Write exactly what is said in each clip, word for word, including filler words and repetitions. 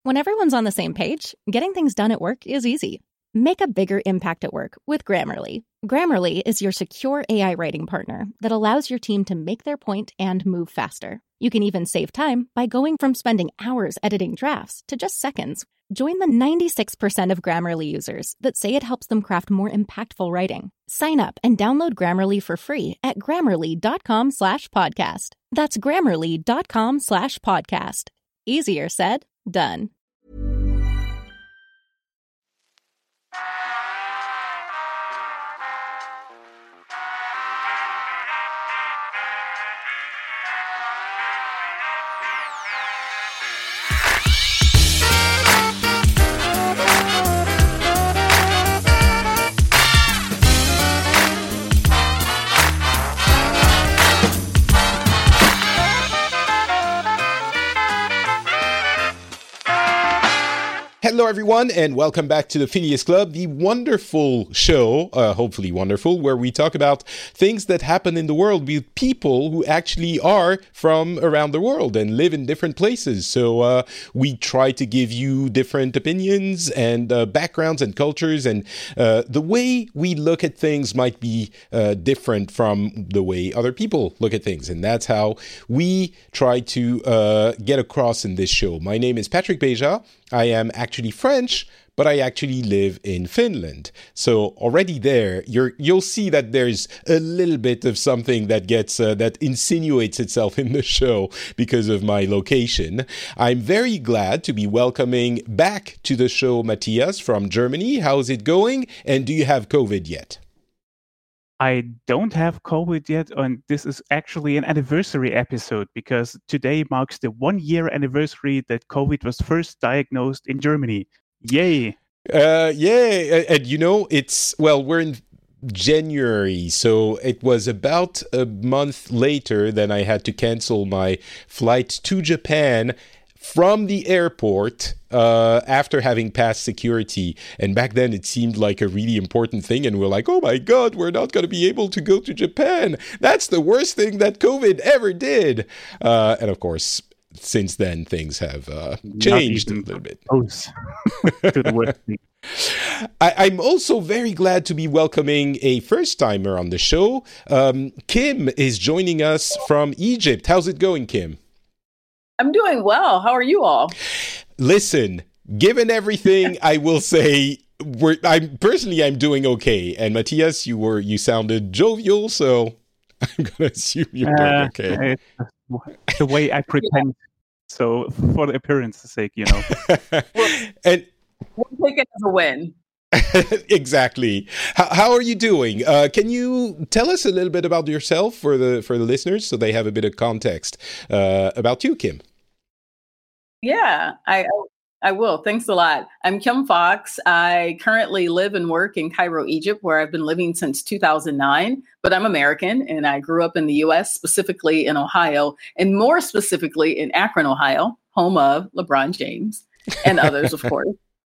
When everyone's on the same page, getting things done at work is easy. Make a bigger impact at work with Grammarly. Grammarly is your secure A I writing partner that allows your team to make their point and move faster. You can even save time by going from spending hours editing drafts to just seconds. Join the ninety-six percent of Grammarly users that say it helps them craft more impactful writing. Sign up and download Grammarly for free at grammarly.com slash podcast. That's grammarly.com slash podcast. Easier said, done. Hello, everyone, and welcome back to the Phileas Club, the wonderful show, uh, hopefully wonderful, where we talk about things that happen in the world with people who actually are from around the world and live in different places. So uh, we try to give you different opinions and uh, backgrounds and cultures, and uh, the way we look at things might be uh, different from the way other people look at things. And that's how we try to uh, get across in this show. My name is Patrick Beja. I am actually French, but I actually live in Finland. So already there, you're, you'll see that there's a little bit of something that gets uh, that insinuates itself in the show because of my location. I'm very glad to be welcoming back to the show Matthias from Germany. How's it going? And do you have COVID yet? I don't have COVID yet, and this is actually an anniversary episode because today marks the one-year anniversary that COVID was first diagnosed in Germany. Yay! Uh, yeah, and you know, it's, well, we're in January, so it was about a month later than I had to cancel my flight to Japan from the airport uh, after having passed security. And back then it seemed like a really important thing. And we're like, oh my God, we're not going to be able to go to Japan. That's the worst thing that COVID ever did. Uh, and of course, since then, things have uh, changed a little bit. Close to the worst thing. I, I'm also very glad to be welcoming a first-timer on the show. Um, Kim is joining us from Egypt. How's it going, Kim? I'm doing well. How are you all? Listen, given everything, I will say we're, I'm personally I'm doing okay. And Matthias, you were you sounded jovial, so I'm gonna assume you're doing uh, okay. It's the way I pretend. So for the appearance's sake, you know. And we'll take it as a win. Exactly. How, how are you doing? Uh, can you tell us a little bit about yourself for the for the listeners so they have a bit of context uh, about you, Kim? Yeah, I I will. Thanks a lot. I'm Kim Fox. I currently live and work in Cairo, Egypt, where I've been living since two thousand nine. But I'm American, and I grew up in the U S, specifically in Ohio, and more specifically in Akron, Ohio, home of LeBron James and others, of course.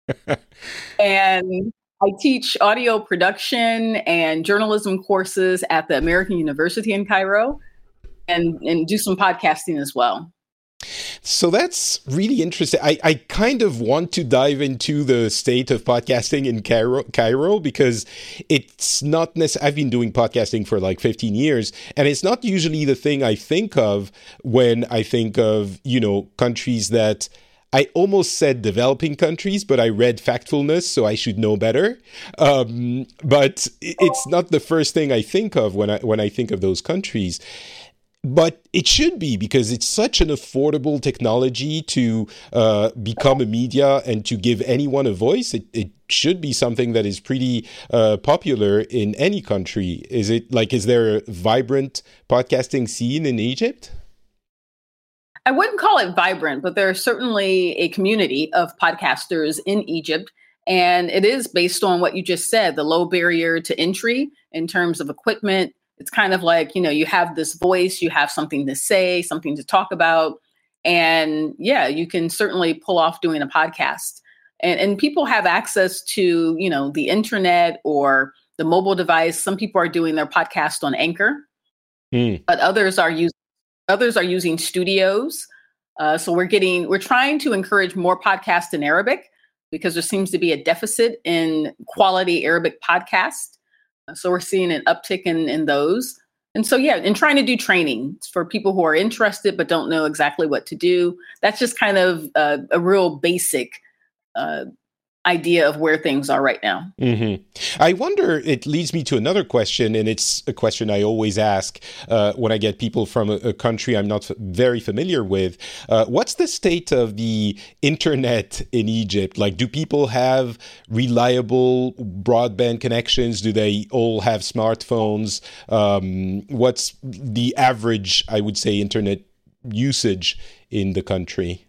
And I teach audio production and journalism courses at the American University in Cairo, and, and do some podcasting as well. So that's really interesting. I, I kind of want to dive into the state of podcasting in Cairo, Cairo because it's not necessarily, I've been doing podcasting for like fifteen years, and it's not usually the thing I think of when I think of, you know, countries that I almost said developing countries, but I read factfulness, so I should know better. Um, but it's not the first thing I think of when I when I think of those countries. But it should be, because it's such an affordable technology to uh, become a media and to give anyone a voice. It, it should be something that is pretty uh, popular in any country. Is it like, is there a vibrant podcasting scene in Egypt? I wouldn't call it vibrant, but there's certainly a community of podcasters in Egypt. And it is based on what you just said, the low barrier to entry in terms of equipment. It's kind of like, you know, you have this voice, you have something to say, something to talk about. And yeah, you can certainly pull off doing a podcast. And, and people have access to, you know, the internet or the mobile device. Some people are doing their podcast on Anchor, mm. but others are using others are using studios. Uh, so we're getting, we're trying to encourage more podcasts in Arabic because there seems to be a deficit in quality Arabic podcasts. So we're seeing an uptick in, in those. And so, yeah, and trying to do training for people who are interested but don't know exactly what to do. That's just kind of uh, a real basic uh, idea of where things are right now. Mm-hmm. I wonder, it leads me to another question, and it's a question I always ask uh, when I get people from a, a country I'm not f- very familiar with. Uh, what's the state of the internet in Egypt? Like, do people have reliable broadband connections? Do they all have smartphones? Um, what's the average, I would say, internet usage in the country?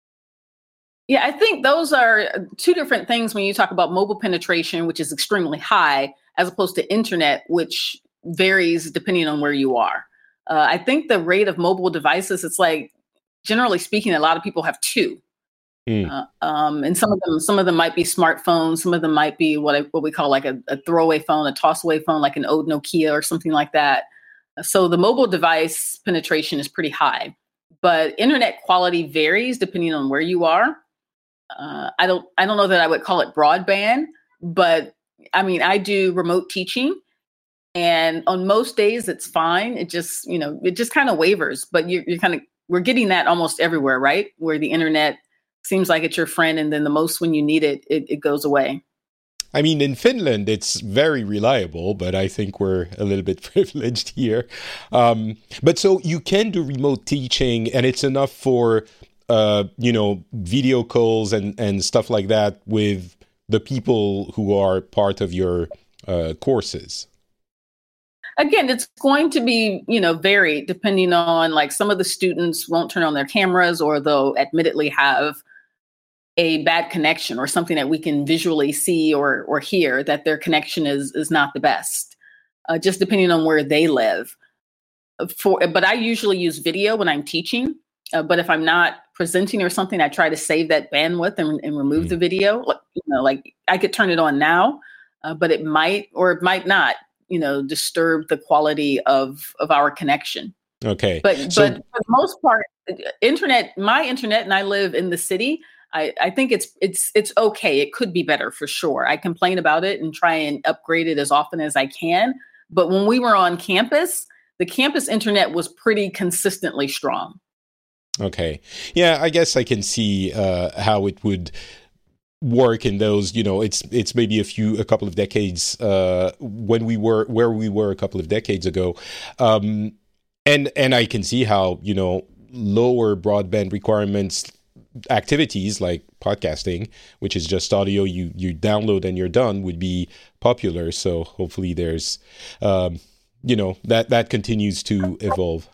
Yeah, I think those are two different things when you talk about mobile penetration, which is extremely high, as opposed to internet, which varies depending on where you are. Uh, I think the rate of mobile devices, it's like, generally speaking, a lot of people have two. Mm. Uh, um, and some of them, some of them might be smartphones. Some of them might be what I, what we call like a, a throwaway phone, a toss-away phone, like an old Nokia or something like that. So the mobile device penetration is pretty high, but internet quality varies depending on where you are. Uh, I don't I don't know that I would call it broadband, but I mean, I do remote teaching, and on most days it's fine. It just, you know, it just kind of wavers, but you're, you're kind of, we're getting that almost everywhere, right? Where the internet seems like it's your friend, and then the most when you need it, it, it goes away. I mean, in Finland, it's very reliable, but I think we're a little bit privileged here. Um, but so you can do remote teaching, and it's enough for Uh, you know, video calls and, and stuff like that with the people who are part of your uh, courses? Again, it's going to be, you know, vary depending on, like, some of the students won't turn on their cameras, or they'll admittedly have a bad connection or something that we can visually see or or hear that their connection is is not the best, uh, just depending on where they live. For, but I usually use video when I'm teaching. Uh, but if I'm not presenting or something, I try to save that bandwidth and, and remove mm. the video. You know, like, I could turn it on now, uh, but it might or it might not, you know, disturb the quality of of our connection. Okay. But so- but for the most part, internet, my internet, and I live in the city. I, I think it's it's it's okay. It could be better for sure. I complain about it and try and upgrade it as often as I can. But when we were on campus, the campus internet was pretty consistently strong. Okay. Yeah, I guess I can see uh, how it would work in those, you know, it's it's maybe a few, a couple of decades uh, when we were, where we were a couple of decades ago. Um, and, and I can see how, you know, lower broadband requirements activities like podcasting, which is just audio, you, you download and you're done, would be popular. So hopefully there's, um, you know, that, that continues to evolve.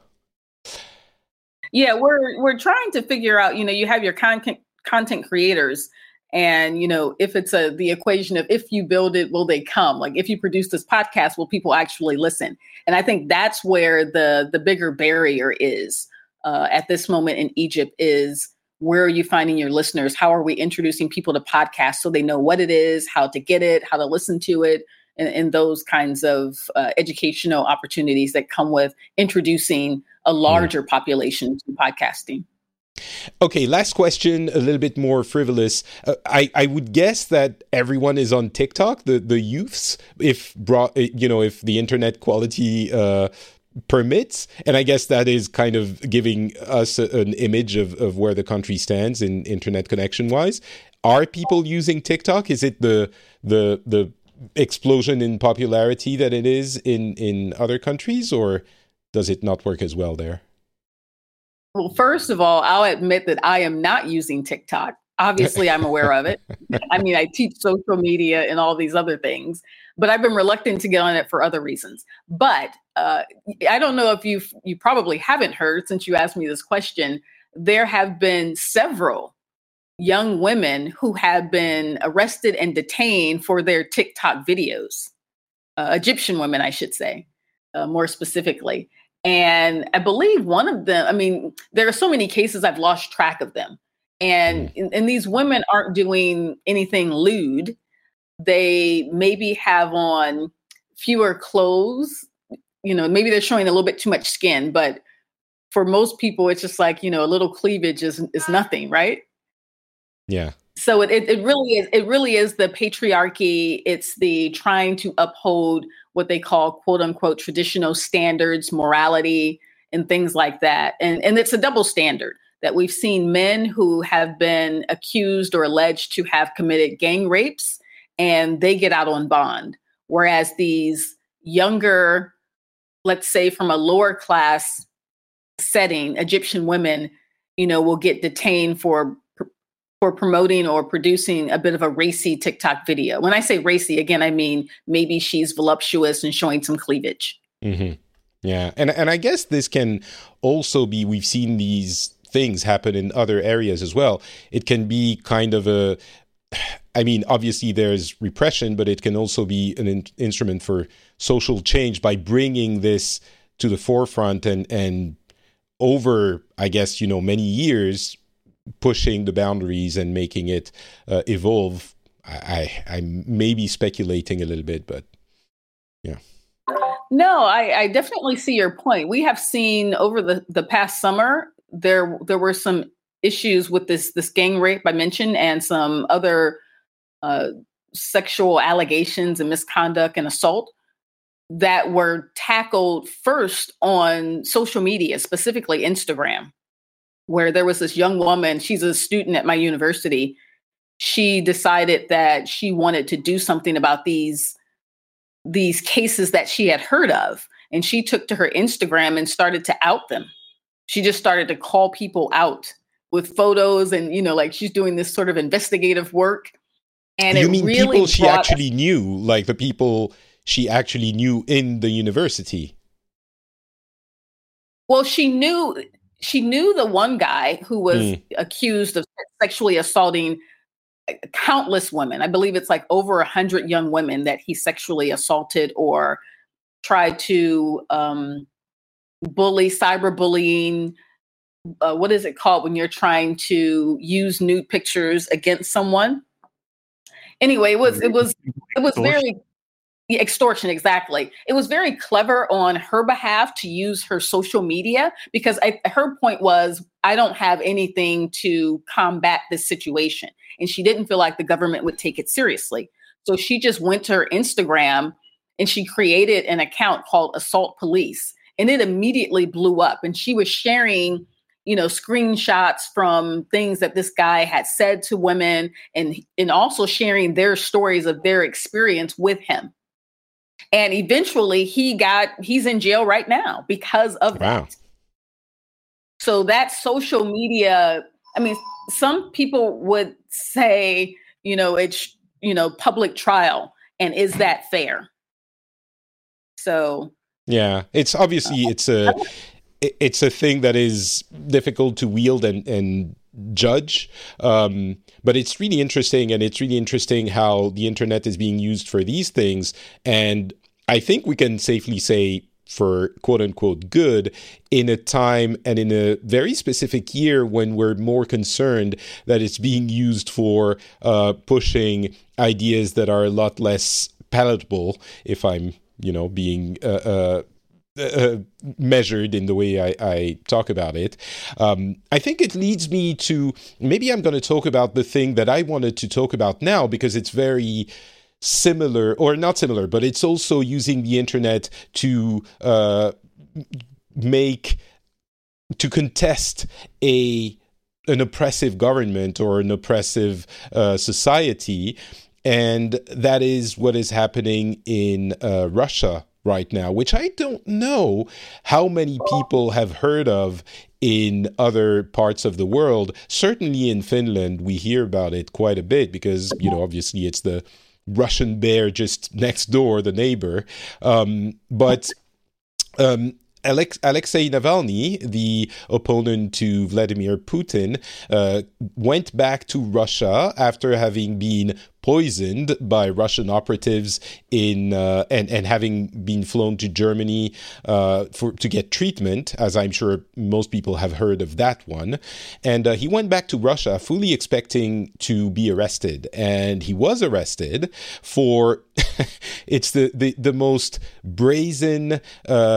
Yeah, we're we're trying to figure out, you know, you have your content content creators, and, you know, if it's a the equation of, if you build it, will they come? Like, if you produce this podcast, will people actually listen? And I think that's where the the bigger barrier is uh, at this moment in Egypt is, where are you finding your listeners? How are we introducing people to podcasts so they know what it is, how to get it, how to listen to it, and, and those kinds of uh, educational opportunities that come with introducing a larger mm. population to podcasting. Okay, last question, a little bit more frivolous. Uh, I, I would guess that everyone is on TikTok, the, the youths, if brought, you know, if the internet quality uh, permits. And I guess that is kind of giving us a, an image of, of where the country stands in internet connection wise. Are people using TikTok? Is it the the the explosion in popularity that it is in, in other countries, or does it not work as well there? Well, first of all, I'll admit that I am not using TikTok. Obviously, I'm aware of it. I mean, I teach social media and all these other things, but I've been reluctant to get on it for other reasons. But uh, I don't know if you've, you probably haven't heard, since you asked me this question, there have been several young women who have been arrested and detained for their TikTok videos. Uh, Egyptian women, I should say, uh, more specifically. And I believe one of them, I mean, there are so many cases, I've lost track of them. And, mm. and these women aren't doing anything lewd. They maybe have on fewer clothes. You know, maybe they're showing a little bit too much skin, but for most people, it's just like, you know, a little cleavage is is nothing, right? Yeah. So it, it it really is it really is the patriarchy. It's the trying to uphold what they call quote unquote traditional standards, morality, and things like that. And and it's a double standard that we've seen men who have been accused or alleged to have committed gang rapes, and they get out on bond, whereas these younger, let's say from a lower class setting, Egyptian women, you know, will get detained for for promoting or producing a bit of a racy TikTok video. When I say racy, again, I mean maybe she's voluptuous and showing some cleavage. Mm-hmm. Yeah, and and I guess this can also be, we've seen these things happen in other areas as well. It can be kind of a, I mean, obviously there's repression, but it can also be an in- instrument for social change by bringing this to the forefront and and over, I guess, you know, many years, pushing the boundaries and making it uh, evolve. I, I, I may be speculating a little bit, but yeah. No, I, I definitely see your point. We have seen over the, the past summer, there there were some issues with this this gang rape I mentioned and some other uh, sexual allegations and misconduct and assault that were tackled first on social media, specifically Instagram, where there was this young woman, she's a student at my university. She decided that she wanted to do something about these, these cases that she had heard of. And she took to her Instagram and started to out them. She just started to call people out with photos and, you know, like she's doing this sort of investigative work. And you it mean really people she brought, actually knew, like the people she actually knew in the university? Well, she knew... She knew the one guy who was mm. accused of sexually assaulting countless women. I believe it's like over a hundred young women that he sexually assaulted or tried to um, bully, cyberbullying. Uh, what is it called when you're trying to use nude pictures against someone? Anyway, it was it was it was very extortion, exactly. It was very clever on her behalf to use her social media because I, her point was, I don't have anything to combat this situation. And she didn't feel like the government would take it seriously. So she just went to her Instagram and she created an account called Assault Police. And it immediately blew up. And she was sharing, you know, screenshots from things that this guy had said to women and, and also sharing their stories of their experience with him. And eventually he got, he's in jail right now because of wow. that. So that social media, I mean, some people would say, you know, it's, you know, public trial. And is that fair? So. Yeah, it's obviously, it's a, it's a thing that is difficult to wield and, and judge. Um, but it's really interesting, and it's really interesting how the internet is being used for these things. And I think we can safely say for quote unquote good in a time and in a very specific year when we're more concerned that it's being used for uh, pushing ideas that are a lot less palatable, if I'm, you know, being uh, uh, Uh, measured in the way I, I talk about it. Um, I think it leads me to, maybe I'm going to talk about the thing that I wanted to talk about now, because it's very similar, or not similar, but it's also using the internet to uh, make, to contest a an oppressive government or an oppressive uh, society. And that is what is happening in uh, Russia right now, which I don't know how many people have heard of in other parts of the world. Certainly in Finland, we hear about it quite a bit because, you know, obviously it's the Russian bear just next door, the neighbor. Um, but um, Alex- Alexei Navalny, the opponent to Vladimir Putin, uh, went back to Russia after having been poisoned by Russian operatives in uh, and and having been flown to Germany uh, for to get treatment, as I'm sure most people have heard of that one. And uh, he went back to Russia fully expecting to be arrested, and he was arrested for it's the the, the most brazen Uh,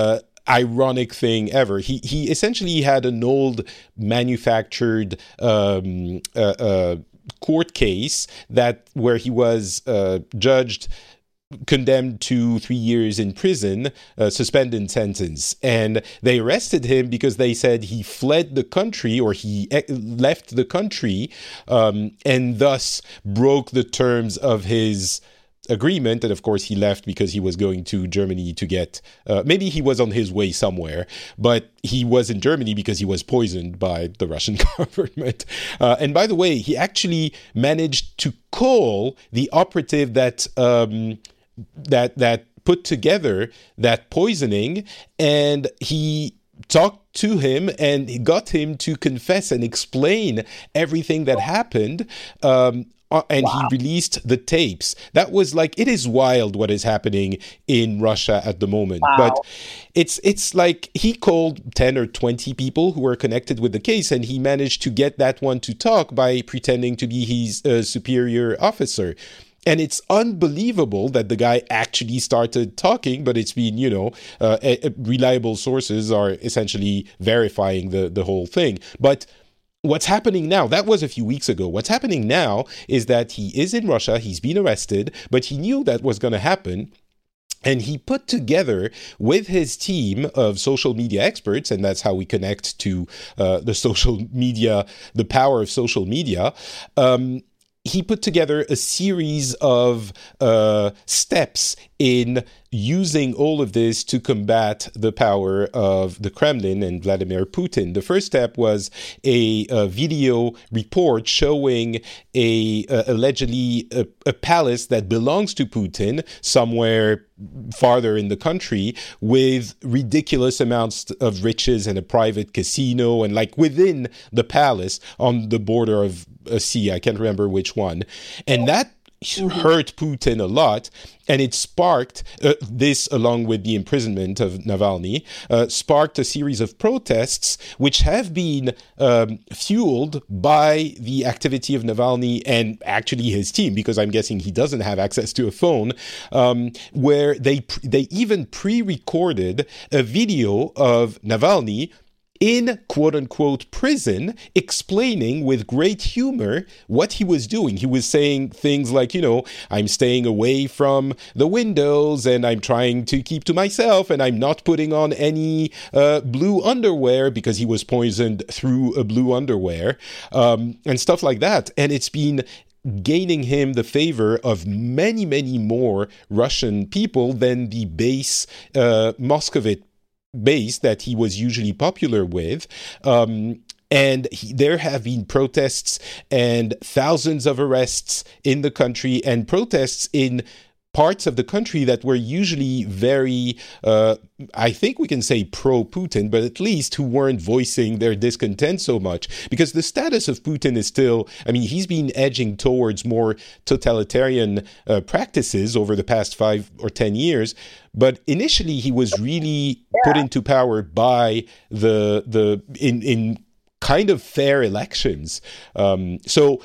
ironic thing ever. He he essentially had an old manufactured um, uh, uh, court case that where he was uh, judged, condemned to three years in prison, uh, suspended sentence. And they arrested him because they said he fled the country, or he e- left the country, um, and thus broke the terms of his agreement. And of course, he left because he was going to Germany to get, uh, maybe he was on his way somewhere, but he was in Germany because he was poisoned by the Russian government. Uh, and by the way, he actually managed to call the operative that um, that that put together that poisoning, and he talked to him and he got him to confess and explain everything that happened. Um, and wow. He released the tapes. That was like, it is wild what is happening in Russia at the moment. Wow. But it's it's like he called ten or twenty people who were connected with the case, and he managed to get that one to talk by pretending to be his uh, superior officer. And it's unbelievable that the guy actually started talking, but it's been, you know, uh, a, a reliable sources are essentially verifying the, the whole thing. But what's happening now, that was a few weeks ago. What's happening now is that he is in Russia, he's been arrested, but he knew that was going to happen. And he put together with his team of social media experts, and that's how we connect to uh, the social media, the power of social media, um, he put together a series of uh, steps in using all of this to combat the power of the Kremlin and Vladimir Putin. The first step was a, a video report showing a, a allegedly a, a palace that belongs to Putin somewhere farther in the country with ridiculous amounts of riches and a private casino, and like within the palace on the border of a sea. I can't remember which one. And that hurt Putin a lot, and it sparked uh, this, along with the imprisonment of Navalny, uh, sparked a series of protests which have been um, fueled by the activity of Navalny and actually his team, because I'm guessing he doesn't have access to a phone, um, where they they even pre-recorded a video of Navalny in quote-unquote prison, explaining with great humor what he was doing. He was saying things like, you know, I'm staying away from the windows and I'm trying to keep to myself and I'm not putting on any uh, blue underwear because he was poisoned through a blue underwear, um, and stuff like that. And it's been gaining him the favor of many, many more Russian people than the base uh, Moscovite base that he was usually popular with. Um, and he, there have been protests and thousands of arrests in the country, and protests in parts of the country that were usually very, uh, I think we can say pro-Putin, but at least who weren't voicing their discontent so much. Because the status of Putin is still, I mean, he's been edging towards more totalitarian uh, practices over the past five or ten years. But initially, he was really yeah. put into power by the, the in, in kind of fair elections. Um, so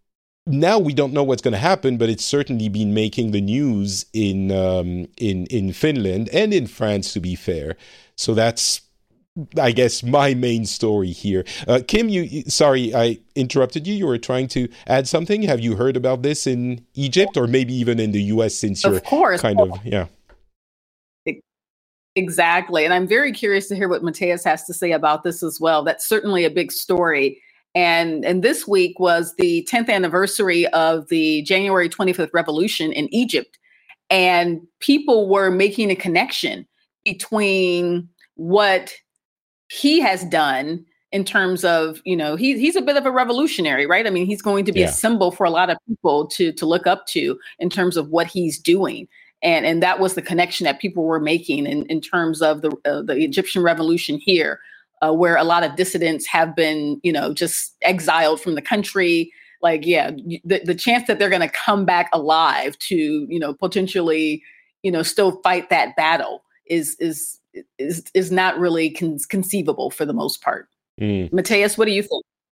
now we don't know what's going to happen, but it's certainly been making the news in um, in in Finland and in France, to be fair. So that's, I guess, my main story here. Uh, Kim, you sorry I interrupted you. You were trying to add something. Have you heard about this in Egypt, or maybe even in the U S, since you're of course. kind of yeah. Exactly, and I'm very curious to hear what Matthias has to say about this as well. That's certainly a big story. And, and this week was the tenth anniversary of the January twenty-fifth revolution in Egypt. And people were making a connection between what he has done in terms of, you know, he, he's a bit of a revolutionary, right? I mean, he's going to be yeah. a symbol for a lot of people to, to look up to in terms of what he's doing. And, and that was the connection that people were making in, in terms of the, uh, the Egyptian revolution here. Uh, where a lot of dissidents have been, you know, just exiled from the country. Like, yeah, the, the chance that they're going to come back alive to, you know, potentially, you know, still fight that battle is is is is not really con- conceivable for the most part. Mm. Matthias, what do you think?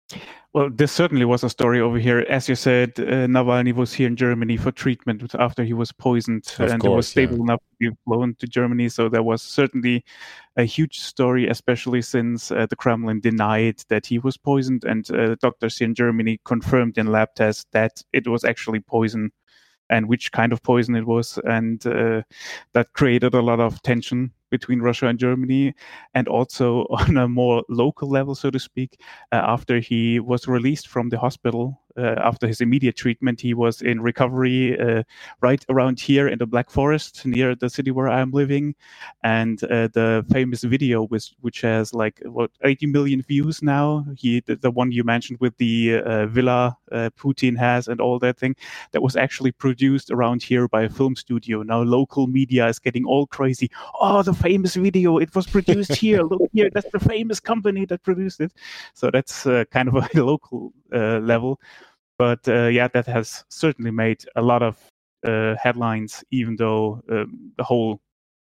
Well, this certainly was a story over here. As you said, uh, Navalny was here in Germany for treatment after he was poisoned, Of and course, it was stable yeah. enough to be flown to Germany. So there was certainly a huge story, especially since uh, the Kremlin denied that he was poisoned, and uh, doctors here in Germany confirmed in lab tests that it was actually poison, and which kind of poison it was, and uh, that created a lot of tension between Russia and Germany, and also on a more local level, so to speak. Uh, after he was released from the hospital, uh, after his immediate treatment, he was in recovery uh, right around here in the Black Forest, near the city where I'm living. And uh, the famous video, which, which has like what eighty million views now, he the, the one you mentioned with the uh, villa uh, Putin has and all that thing, that was actually produced around here by a film studio. Now local media is getting all crazy. Oh, the famous video, it was produced here. Look here, that's the famous company that produced it. So that's uh, kind of a local uh, level. But uh, yeah, that has certainly made a lot of uh, headlines, even though um, the whole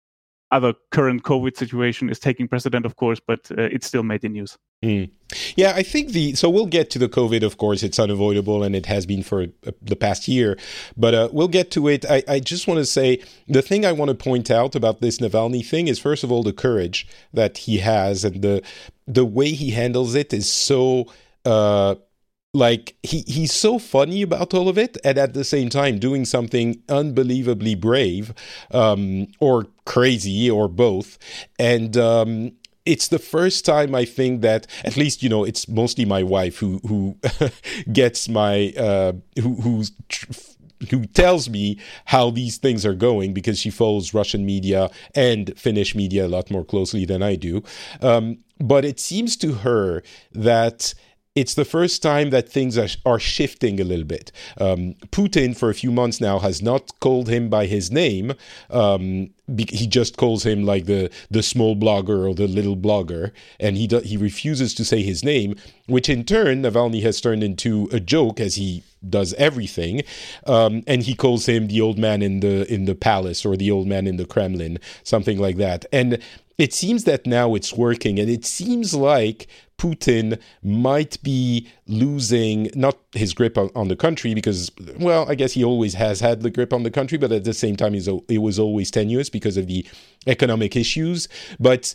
other current COVID situation is taking precedent, of course, but uh, it still made the news. Mm. Yeah, I think the, so we'll get to the COVID, of course, it's unavoidable and it has been for uh, the past year, but uh, we'll get to it. I, I just want to say the thing I want to point out about this Navalny thing is, first of all, the courage that he has, and the, the way he handles it is so, uh, like he, he's so funny about all of it, and at the same time doing something unbelievably brave, um, or crazy, or both. And um, it's the first time I think that, at least, you know, it's mostly my wife who who gets my uh, who who's. Tr- who tells me how these things are going, because she follows Russian media and Finnish media a lot more closely than I do. Um, but it seems to her that it's the first time that things are, are shifting a little bit. Um, Putin, for a few months now, has not called him by his name. Um, be- he just calls him like the the small blogger or the little blogger, and he do- he refuses to say his name, which in turn, Navalny has turned into a joke, as he does everything, um, and he calls him the old man in the in the palace, or the old man in the Kremlin, something like that. And it seems that now it's working, and it seems like Putin might be losing, not his grip on, on the country, because, well, I guess he always has had the grip on the country, but at the same time, he's, it was always tenuous because of the economic issues, but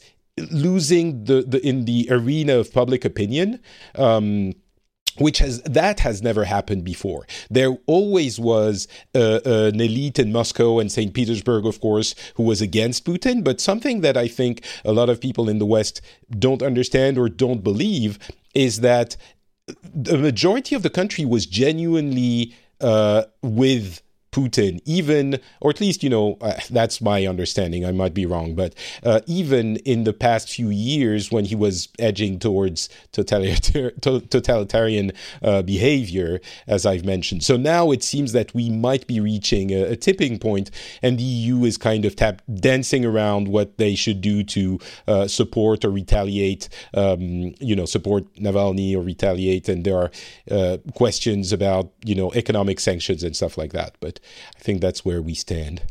losing the, the in the arena of public opinion, um, which has that has never happened before. There always was uh, an elite in Moscow and Saint Petersburg, of course, who was against Putin. But something that I think a lot of people in the West don't understand or don't believe is that the majority of the country was genuinely uh, with Putin, even, or at least, you know, uh, that's my understanding, I might be wrong, but uh, even in the past few years when he was edging towards totalitar- totalitarian uh, behavior, as I've mentioned. So now it seems that we might be reaching a, a tipping point, and the E U is kind of tap- dancing around what they should do to uh, support or retaliate, um, you know, support Navalny or retaliate, and there are uh, questions about, you know, economic sanctions and stuff like that, but I think that's where we stand.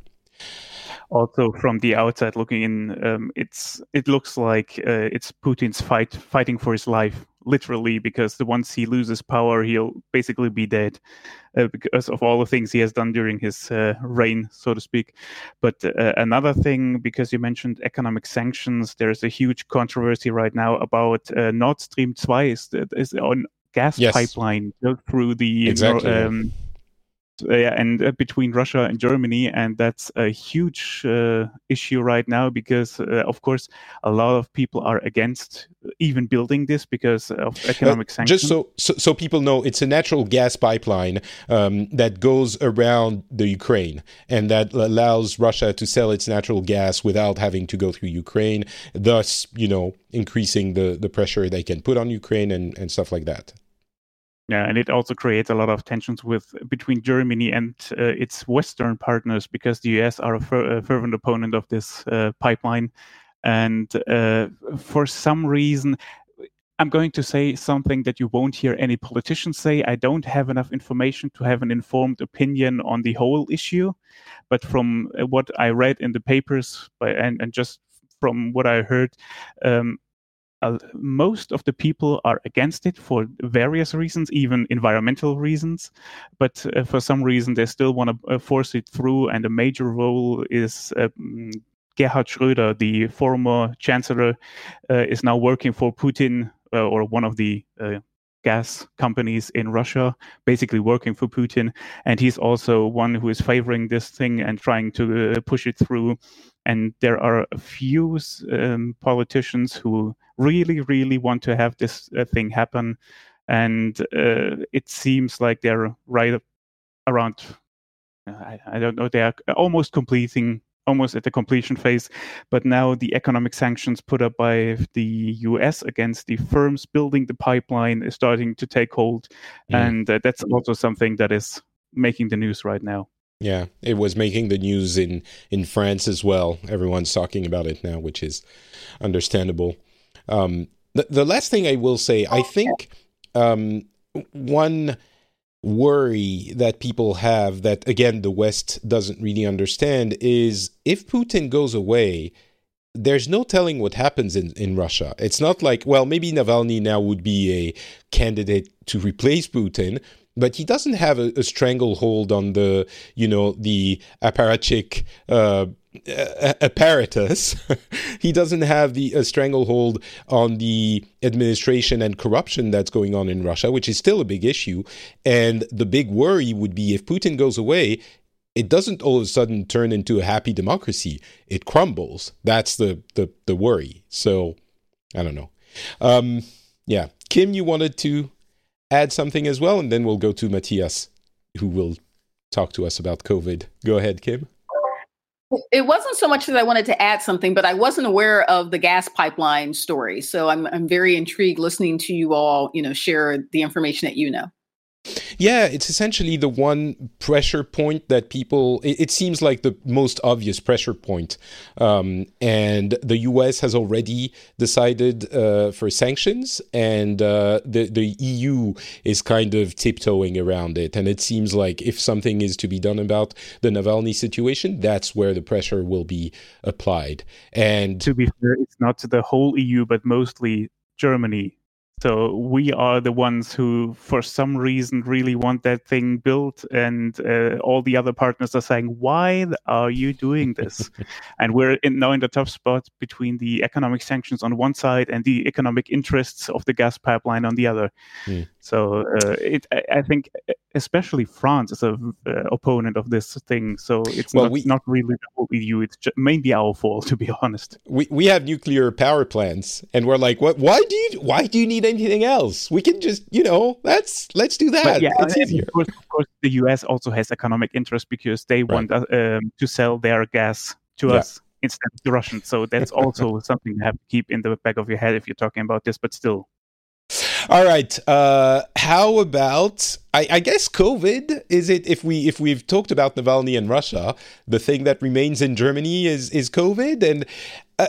Also, from the outside looking in, um, it's it looks like uh, it's Putin's fight fighting for his life, literally, because the once he loses power, he'll basically be dead uh, because of all the things he has done during his uh, reign, so to speak. But uh, another thing, because you mentioned economic sanctions, there's a huge controversy right now about uh, Nord Stream two, is, is on gas yes. pipeline built through the exactly. Um, Uh, yeah, and uh, between Russia and Germany, and that's a huge uh, issue right now because, uh, of course, a lot of people are against even building this because of economic uh, sanctions. Just so, so so people know, it's a natural gas pipeline um, that goes around the Ukraine, and that allows Russia to sell its natural gas without having to go through Ukraine, thus, you know, increasing the, the pressure they can put on Ukraine and, and stuff like that. Yeah, and it also creates a lot of tensions with between Germany and uh, its Western partners because the U S are a, fer- a fervent opponent of this uh, pipeline. And uh, for some reason, I'm going to say something that you won't hear any politicians say. I don't have enough information to have an informed opinion on the whole issue. But from what I read in the papers by, and, and just from what I heard, um, uh, most of the people are against it for various reasons, even environmental reasons. But uh, for some reason, they still want to uh, force it through. And a major role is uh, Gerhard Schröder, the former chancellor, uh, is now working for Putin uh, or one of the uh, gas companies in Russia, basically working for Putin. And he's also one who is favoring this thing and trying to uh, push it through. And there are a few um, politicians who really, really want to have this uh, thing happen. And uh, it seems like they're right around, uh, I, I don't know, they are almost completing, almost at the completion phase. But now the economic sanctions put up by the U S against the firms building the pipeline is starting to take hold. Mm. And uh, that's also something that is making the news right now. Yeah, it was making the news in, in France as well. Everyone's talking about it now, which is understandable. Um, the, the last thing I will say, I think um, one worry that people have that, again, the West doesn't really understand is if Putin goes away, there's no telling what happens in, in Russia. It's not like, well, maybe Navalny now would be a candidate to replace Putin, but he doesn't have a, a stranglehold on the, you know, the apparatchik uh, apparatus. He doesn't have the a stranglehold on the administration and corruption that's going on in Russia, which is still a big issue. And the big worry would be if Putin goes away, it doesn't all of a sudden turn into a happy democracy. It crumbles. That's the the, the worry. So, I don't know. Um, yeah. Kim, you wanted to add something as well, and then we'll go to Matthias, who will talk to us about COVID. Go ahead, Kim. It wasn't so much that I wanted to add something, but I wasn't aware of the gas pipeline story. So I'm I'm very intrigued listening to you all, you know, share the information that you know. Yeah, it's essentially the one pressure point that people, it, it seems like the most obvious pressure point. Um, and the U S has already decided uh, for sanctions, and uh, the, the E U is kind of tiptoeing around it. And it seems like if something is to be done about the Navalny situation, that's where the pressure will be applied. And to be fair, it's not the whole E U, but mostly Germany. So we are the ones who, for some reason, really want that thing built, and uh, all the other partners are saying, "Why are you doing this?" And we're in, now in the tough spot between the economic sanctions on one side and the economic interests of the gas pipeline on the other. Mm. So uh, it, I, I think, especially France is a uh, opponent of this thing. So it's well, not, we, not really the whole E U. It's just mainly our fault, to be honest. We we have nuclear power plants, and we're like, what? Why do you why do you need anything else? We can just, you know, let's let's do that. But yeah, it's easier. Of course, of course, the U S also has economic interest because they right. want uh, um, to sell their gas to yeah. us instead of the Russians. So that's also something you have to keep in the back of your head if you're talking about this. But still. All right. Uh, how about I, I guess COVID? Is it if we if we've talked about Navalny and Russia, the thing that remains in Germany is is COVID, and uh,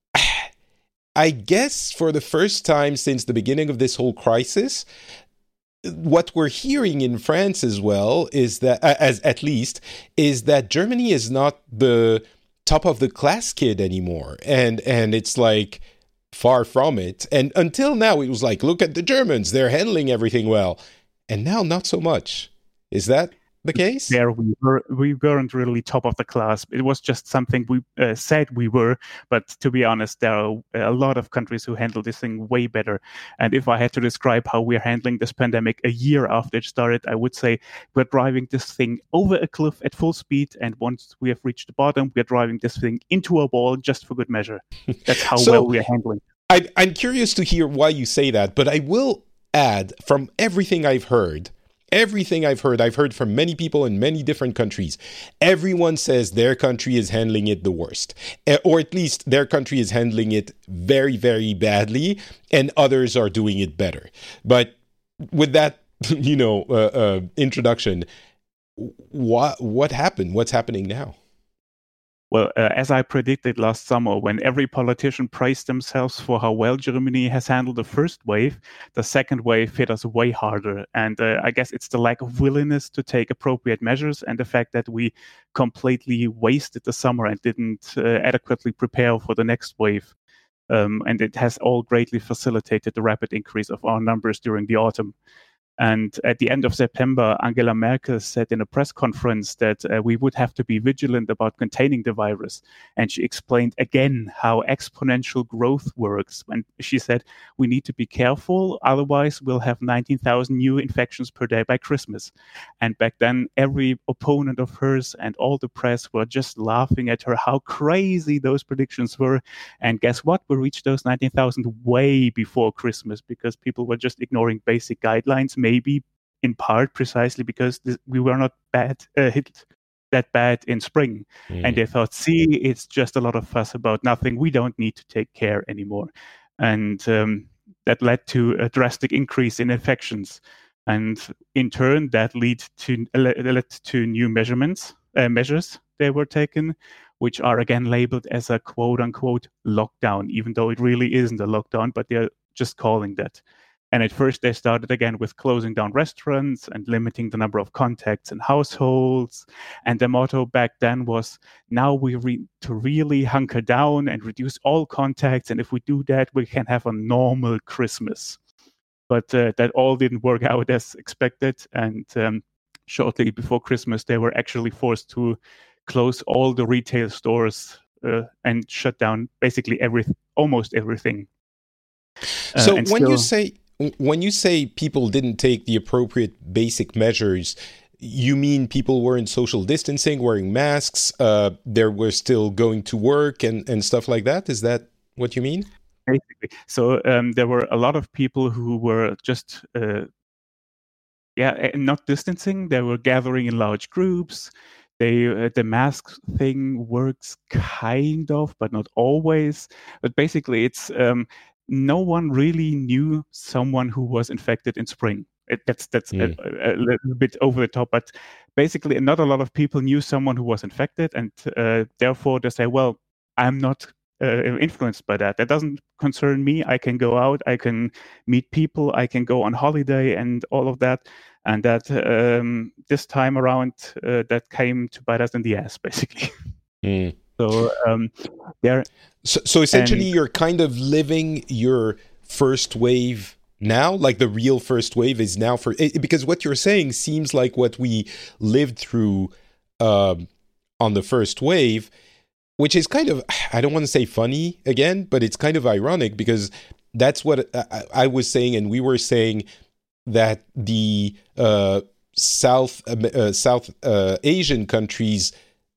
I guess for the first time since the beginning of this whole crisis, what we're hearing in France as well is that, uh, as at least, is that Germany is not the top of the class kid anymore, and and it's like. Far from it. And until now, it was like, look at the Germans, they're handling everything well. And now, not so much. Is that the case? There we were, we weren't really top of the class. It was just something we uh, said we were. But to be honest, there are a lot of countries who handle this thing way better. And if I had to describe how we're handling this pandemic a year after it started, I would say we're driving this thing over a cliff at full speed. And once we have reached the bottom, we're driving this thing into a wall just for good measure. That's how so, well we're handling. I, I'm curious to hear why you say that, but I will add, from everything I've heard, everything I've heard, I've heard from many people in many different countries, everyone says their country is handling it the worst, or at least their country is handling it very, very badly, and others are doing it better. But with that, you know, uh, uh, introduction, what what happened? What's happening now? Well, uh, as I predicted last summer, when every politician praised themselves for how well Germany has handled the first wave, the second wave hit us way harder. And uh, I guess it's the lack of willingness to take appropriate measures and the fact that we completely wasted the summer and didn't uh, adequately prepare for the next wave. Um, and it has all greatly facilitated the rapid increase of our numbers during the autumn. And at the end of September, Angela Merkel said in a press conference that uh, we would have to be vigilant about containing the virus. And she explained again how exponential growth works. When she said, we need to be careful, otherwise we'll have nineteen thousand new infections per day by Christmas. And back then, every opponent of hers and all the press were just laughing at her, how crazy those predictions were. And guess what? We reached those nineteen thousand way before Christmas because people were just ignoring basic guidelines, maybe in part precisely because this, we were not bad uh, hit that bad in spring. Mm. And they thought, see, it's just a lot of fuss about nothing. We don't need to take care anymore. And um, that led to a drastic increase in infections. And in turn, that led to, uh, led to new measurements, uh, measures they were taken, which are again labeled as a quote unquote lockdown, even though it really isn't a lockdown, but they're just calling that. And at first, they started again with closing down restaurants and limiting the number of contacts in households. And the motto back then was, now we need to really hunker down and reduce all contacts. And if we do that, we can have a normal Christmas. But uh, that all didn't work out as expected. And um, shortly before Christmas, they were actually forced to close all the retail stores uh, and shut down basically every, almost everything. Uh, so when still, you say... When you say people didn't take the appropriate basic measures, you mean people weren't social distancing, wearing masks, uh, they were still going to work and, and stuff like that? Is that what you mean? Basically. So um, there were a lot of people who were just, uh, yeah, not distancing. They were gathering in large groups. They, uh, the mask thing works kind of, but not always. But basically, it's... Um, no one really knew someone who was infected in spring. It, that's that's mm. a, a little bit over the top, but basically not a lot of people knew someone who was infected, and uh, therefore they say, well, I'm not uh, influenced by that. That doesn't concern me. I can go out, I can meet people, I can go on holiday and all of that. And that um, this time around, uh, that came to bite us in the ass, basically. Mm. So um, there. So, so essentially, and, you're kind of living your first wave now, like the real first wave is now for it, because what you're saying seems like what we lived through um, on the first wave, which is kind of, I don't want to say funny again, but it's kind of ironic because that's what I, I was saying, and we were saying that the uh, South uh, South uh, Asian countries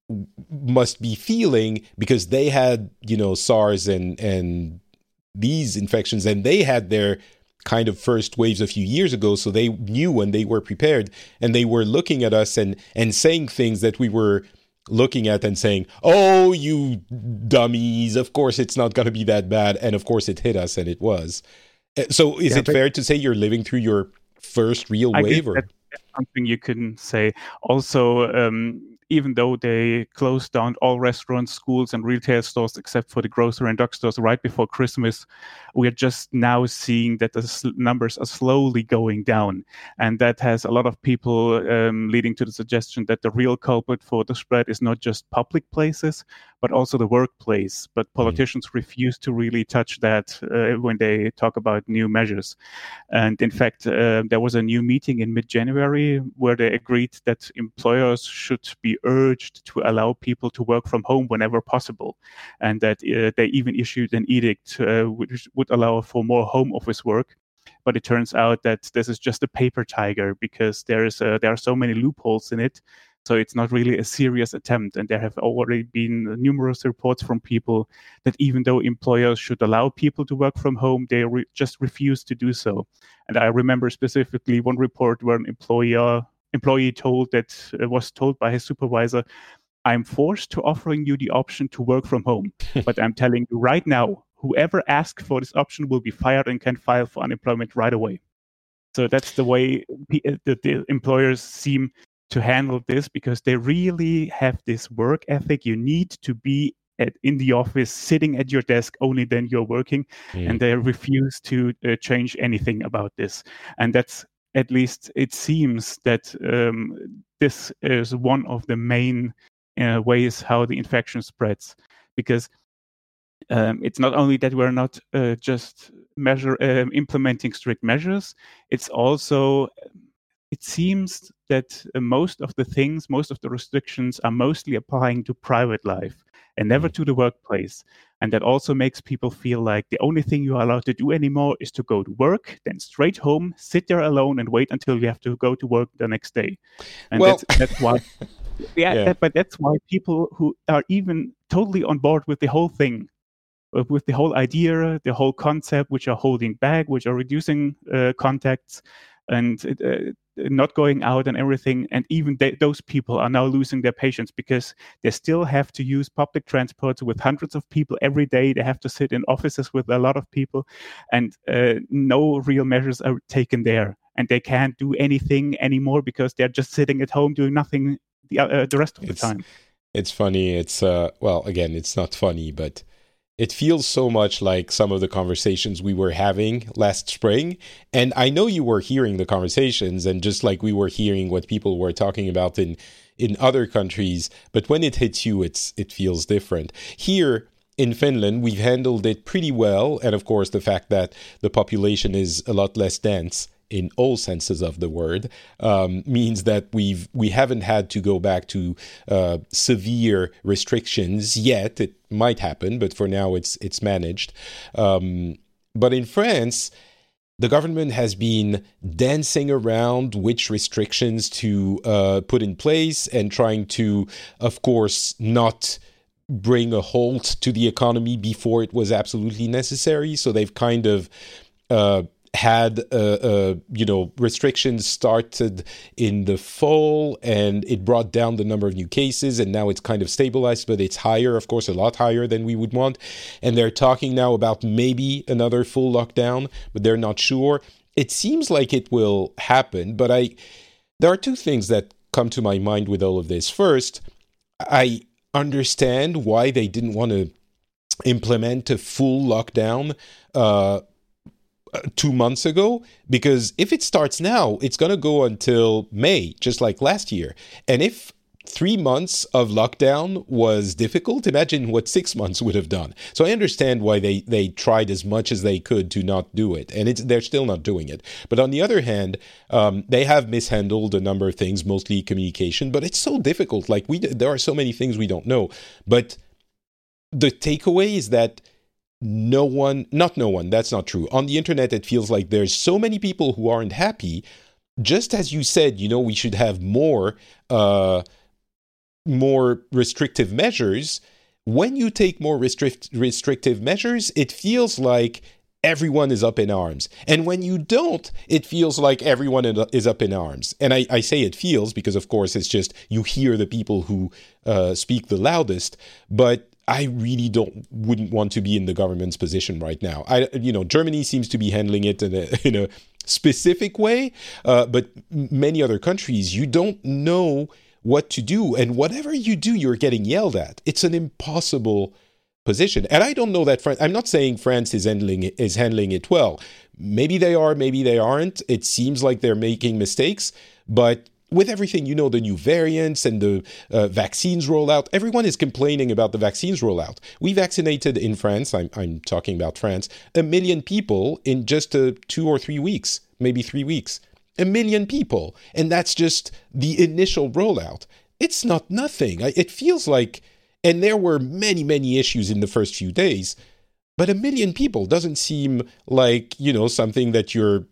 must be feeling because they had, you know, SARS and and these infections, and they had their kind of first waves a few years ago, so they knew and they were prepared, and they were looking at us and and saying things that we were looking at and saying, oh, you dummies, of course it's not going to be that bad, and of course it hit us, and it was. So is yeah, it fair to say you're living through your first real I wave? Or? That, that's something you can say. Also, um, even though they closed down all restaurants, schools, and retail stores except for the grocery and drugstores right before Christmas, we are just now seeing that the sl- numbers are slowly going down. And that has a lot of people um, leading to the suggestion that the real culprit for the spread is not just public places, but also the workplace. But politicians mm. refuse to really touch that uh, when they talk about new measures. And in fact, uh, there was a new meeting in mid-January where they agreed that employers should be urged to allow people to work from home whenever possible, and that uh, they even issued an edict uh, which would allow for more home office work. But it turns out that this is just a paper tiger because there is a, there are so many loopholes in it. So it's not really a serious attempt. And there have already been numerous reports from people that even though employers should allow people to work from home, they re- just refuse to do so. And I remember specifically one report where an employer employee told that uh, was told by his supervisor, I'm forced to offering you the option to work from home, but I'm telling you right now, whoever asks for this option will be fired and can file for unemployment right away. So that's the way the, the employers seem to handle this, because they really have this work ethic. You need to be at, in the office, sitting at your desk, only then you're working, mm. and they refuse to uh, change anything about this. And that's, at least it seems that um, this is one of the main uh, ways how the infection spreads, because Um, it's not only that we're not uh, just measure um, implementing strict measures, it's also, it seems that uh, most of the things, most of the restrictions are mostly applying to private life and never to the workplace. And that also makes people feel like the only thing you are allowed to do anymore is to go to work, then straight home, sit there alone and wait until you have to go to work the next day. And well, that's, that's why, yeah, yeah. That, but that's why people who are even totally on board with the whole thing, uh, with the whole idea, the whole concept, which are holding back, which are reducing uh, contacts and uh, not going out and everything. And even they, those people are now losing their patience because they still have to use public transport with hundreds of people every day. They have to sit in offices with a lot of people, and uh, no real measures are taken there. And they can't do anything anymore because they're just sitting at home doing nothing the, uh, the rest of it's, the time. It's funny. It's, uh, well, again, it's not funny, but it feels so much like some of the conversations we were having last spring. And I know you were hearing the conversations, and just like we were hearing what people were talking about in, in other countries. But when it hits you, it's it feels different. Here in Finland, we've handled it pretty well. And of course, the fact that the population is a lot less dense in all senses of the word, um, means that we've we haven't had to go back to uh, severe restrictions yet. It might happen, but for now it's it's managed. Um, but in France, the government has been dancing around which restrictions to uh, put in place and trying to, of course, not bring a halt to the economy before it was absolutely necessary. So they've kind of uh, had, uh, uh, you know, restrictions started in the fall, and it brought down the number of new cases, and now it's kind of stabilized, but it's higher, of course, a lot higher than we would want. And they're talking now about maybe another full lockdown, but they're not sure. It seems like it will happen, but I, there are two things that come to my mind with all of this. First, I understand why they didn't want to implement a full lockdown uh two months ago, because if it starts now, it's going to go until May, just like last year. And if three months of lockdown was difficult, imagine what six months would have done. So I understand why they, they tried as much as they could to not do it. And it's, they're still not doing it. But on the other hand, um, they have mishandled a number of things, mostly communication. But it's so difficult. Like we, there are so many things we don't know. But the takeaway is that no one, not no one, that's not true. On the internet, it feels like there's so many people who aren't happy. Just as you said, you know, we should have more, uh, more restrictive measures. When you take more restrict, restrictive measures, it feels like everyone is up in arms. And when you don't, it feels like everyone is up in arms. And I, I say it feels because, of course, it's just you hear the people who uh, speak the loudest. But I really don't wouldn't want to be in the government's position right now. I, you know, Germany seems to be handling it in a, in a specific way, uh, but many other countries, you don't know what to do, and whatever you do, you're getting yelled at. It's an impossible position, and I don't know that France. I'm not saying France is handling it, is handling it well. Maybe they are, maybe they aren't. It seems like they're making mistakes, but with everything, you know, the new variants and the uh, vaccines rollout, everyone is complaining about the vaccines rollout. We vaccinated in France, I'm, I'm talking about France, a million people in just uh, two or three weeks, maybe three weeks. A million people. And that's just the initial rollout. It's not nothing. I, it feels like, and there were many, many issues in the first few days, but a million people doesn't seem like, you know, something that you're...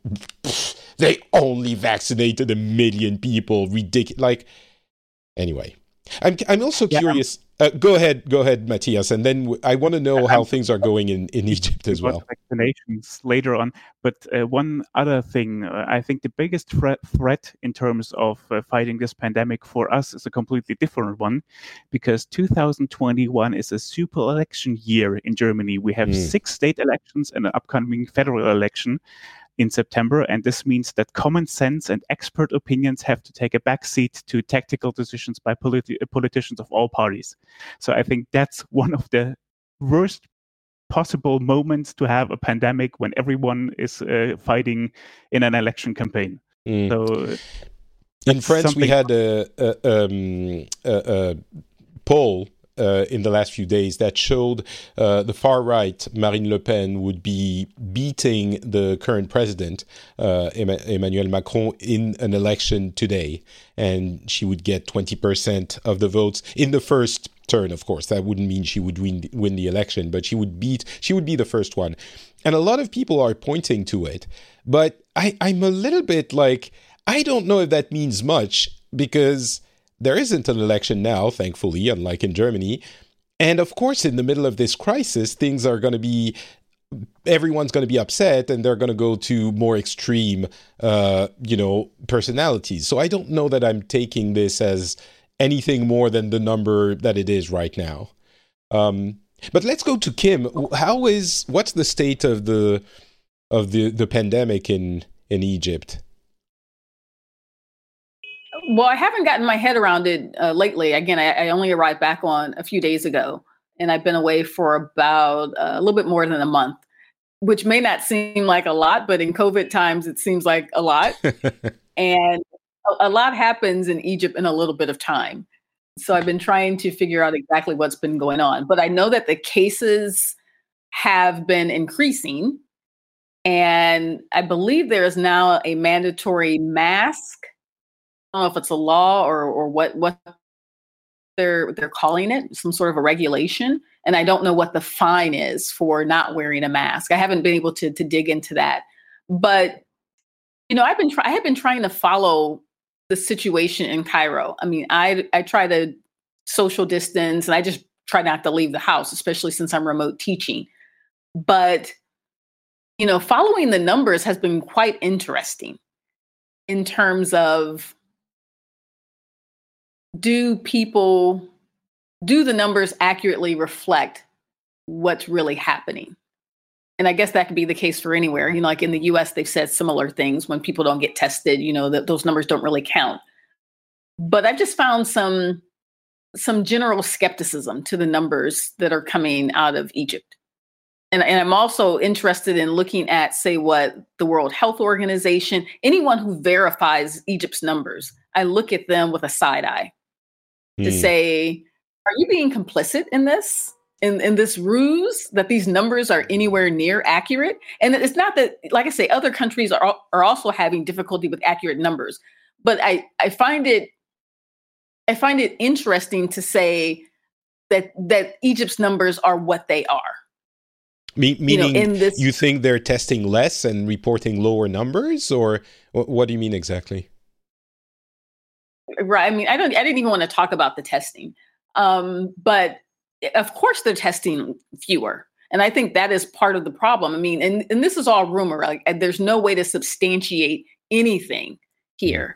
They only vaccinated a million people. Ridiculous. Like, anyway, I'm I'm also yeah, curious. Uh, go ahead, go ahead, Matthias, and then w- I want to know how I'm, things are going in, in Egypt as well. Vaccinations later on, but uh, one other thing, uh, I think the biggest threat threat in terms of uh, fighting this pandemic for us is a completely different one, because two thousand twenty-one is a super election year in Germany. We have mm. six state elections and an upcoming federal election in September, and this means that common sense and expert opinions have to take a backseat to tactical decisions by politi- politicians of all parties. So I think that's one of the worst possible moments to have a pandemic, when everyone is uh, fighting in an election campaign. Mm. So in France, we had a, a, um, a, a poll uh, in the last few days that showed uh, the far right, Marine Le Pen, would be beating the current president, uh, Emmanuel Macron, in an election today. And she would get twenty percent of the votes in the first turn, of course. That wouldn't mean she would win, win the election, but she would beat, she would be the first one. And a lot of people are pointing to it. But I, I'm a little bit like, I don't know if that means much, because there isn't an election now, thankfully, unlike in Germany. And of course, in the middle of this crisis, things are going to be, everyone's going to be upset, and they're going to go to more extreme, uh, you know, personalities. So I don't know that I'm taking this as anything more than the number that it is right now. Um, but let's go to Kim. How is, what's the state of the of the, the pandemic in, in Egypt? Well, I haven't gotten my head around it uh, lately. Again, I, I only arrived back on a few days ago, and I've been away for about uh, a little bit more than a month, which may not seem like a lot, but in COVID times, it seems like a lot. And a, a lot happens in Egypt in a little bit of time. So I've been trying to figure out exactly what's been going on. But I know that the cases have been increasing. And I believe there is now a mandatory mask. I don't know if it's a law or or what what they're they're calling it, some sort of a regulation. And I don't know what the fine is for not wearing a mask. I haven't been able to to dig into that. But you know, I've been try- I have been trying to follow the situation in Cairo. I mean, I I try to social distance, and I just try not to leave the house, especially since I'm remote teaching. But you know, following the numbers has been quite interesting in terms of, do people, do the numbers accurately reflect what's really happening? And I guess that could be the case for anywhere. You know, like in the U S, they've said similar things. When people don't get tested, you know, that those numbers don't really count. But I've just found some, some general skepticism to the numbers that are coming out of Egypt. And, and I'm also interested in looking at, say, what the World Health Organization, anyone who verifies Egypt's numbers, I look at them with a side eye mm. to say, are you being complicit in this, in, in this ruse that these numbers are anywhere near accurate? And it's not that, like I say, other countries are, are also having difficulty with accurate numbers. But I, I find it, I find it interesting to say that, that Egypt's numbers are what they are. Me- meaning you know, in this, you think they're testing less and reporting lower numbers, or what do you mean exactly? Right. I mean, I don't. I didn't even want to talk about the testing, um, but of course they're testing fewer, and I think that is part of the problem. I mean, and, and this is all rumor. Like, there's no way to substantiate anything here.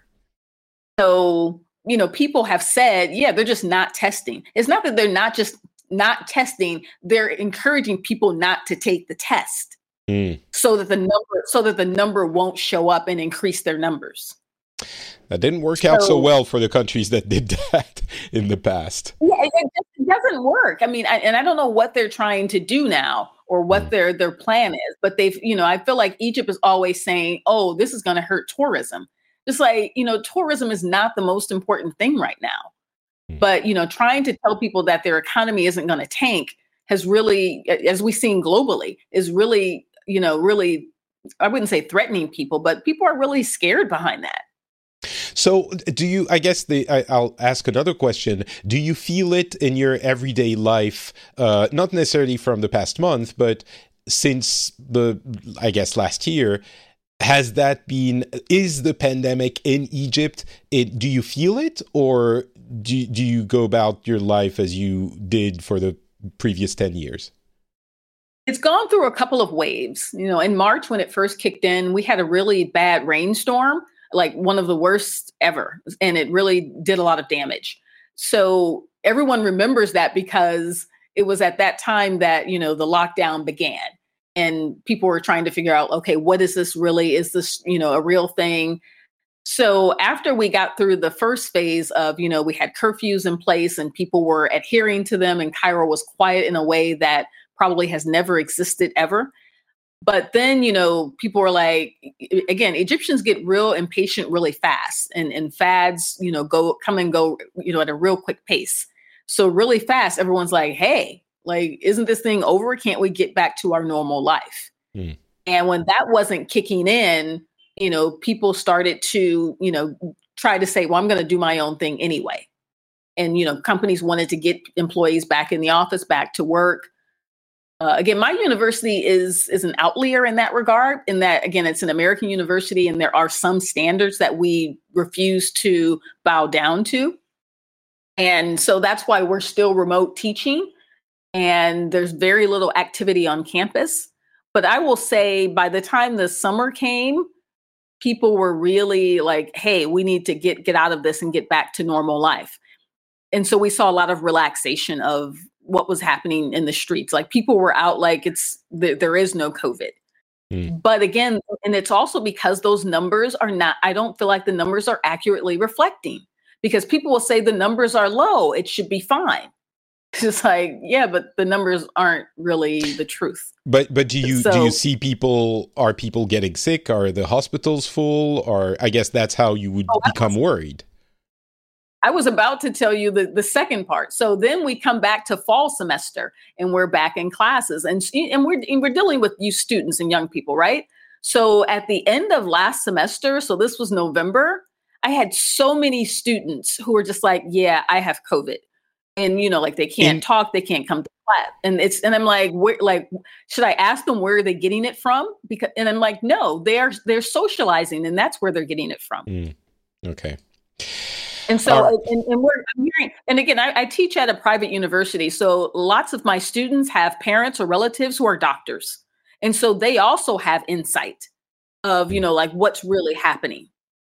So you know, people have said, yeah, they're just not testing. It's not that they're not just not testing, they're encouraging people not to take the test mm. so that the number so that the number won't show up and increase their numbers. That didn't work so, out so well for the countries that did that in the past. Yeah, it, it doesn't work. I mean, I, and I don't know what they're trying to do now or what mm. their their plan is, but they've, you know, I feel like Egypt is always saying, oh, this is going to hurt tourism. Just like, you know, tourism is not the most important thing right now. But, you know, trying to tell people that their economy isn't going to tank has really, as we've seen globally, is really, you know, really, I wouldn't say threatening people, but people are really scared behind that. So do you, I guess the, I, I'll ask another question. Do you feel it in your everyday life, uh, not necessarily from the past month, but since the, I guess, last year? Has that been, is the pandemic in Egypt, it, do you feel it, or do, do you go about your life as you did for the previous ten years? It's gone through a couple of waves. You know, in March, when it first kicked in, we had a really bad rainstorm, like one of the worst ever. And it really did a lot of damage. So everyone remembers that because it was at that time that, you know, the lockdown began. And people were trying to figure out, okay, what is this really? Is this, you know, a real thing? So after we got through the first phase of, you know, we had curfews in place and people were adhering to them, and Cairo was quiet in a way that probably has never existed ever. But then, you know, people were like, again, Egyptians get real impatient really fast, and, and fads, you know, go come and go, you know, at a real quick pace. So really fast, everyone's like, hey, like, isn't this thing over? Can't we get back to our normal life? Mm. And when that wasn't kicking in, you know, people started to, you know, try to say, well, I'm going to do my own thing anyway. And, you know, companies wanted to get employees back in the office, back to work. Uh, again, my university is is an outlier in that regard, in that, again, it's an American university and there are some standards that we refuse to bow down to. And so that's why we're still remote teaching and there's very little activity on campus. But I will say by the time the summer came, people were really like, hey, we need to get, get out of this and get back to normal life. And so we saw a lot of relaxation of what was happening in the streets. Like people were out like it's th- there is no COVID. Mm. But again, and it's also because those numbers are not, I don't feel like the numbers are accurately reflecting because people will say the numbers are low. It should be fine. It's just like, yeah, but the numbers aren't really the truth. But but do you so, do you see people, are people getting sick? Are the hospitals full? Or I guess that's how you would oh, become was, worried. I was about to tell you the, the second part. So then we come back to fall semester and we're back in classes and, and we're and we're dealing with you students and young people, right? So at the end of last semester, so this was November, I had so many students who were just like, yeah, I have COVID. And, you know, like they can't in, talk, they can't come to class. And it's, and I'm like, where, like, should I ask them where are they getting it from? Because, and I'm like, no, they're, they're socializing and that's where they're getting it from. Mm, okay. And so, uh, and, and we're I'm hearing, and again, I, I teach at a private university. So lots of my students have parents or relatives who are doctors. And so they also have insight of, you know, like what's really happening.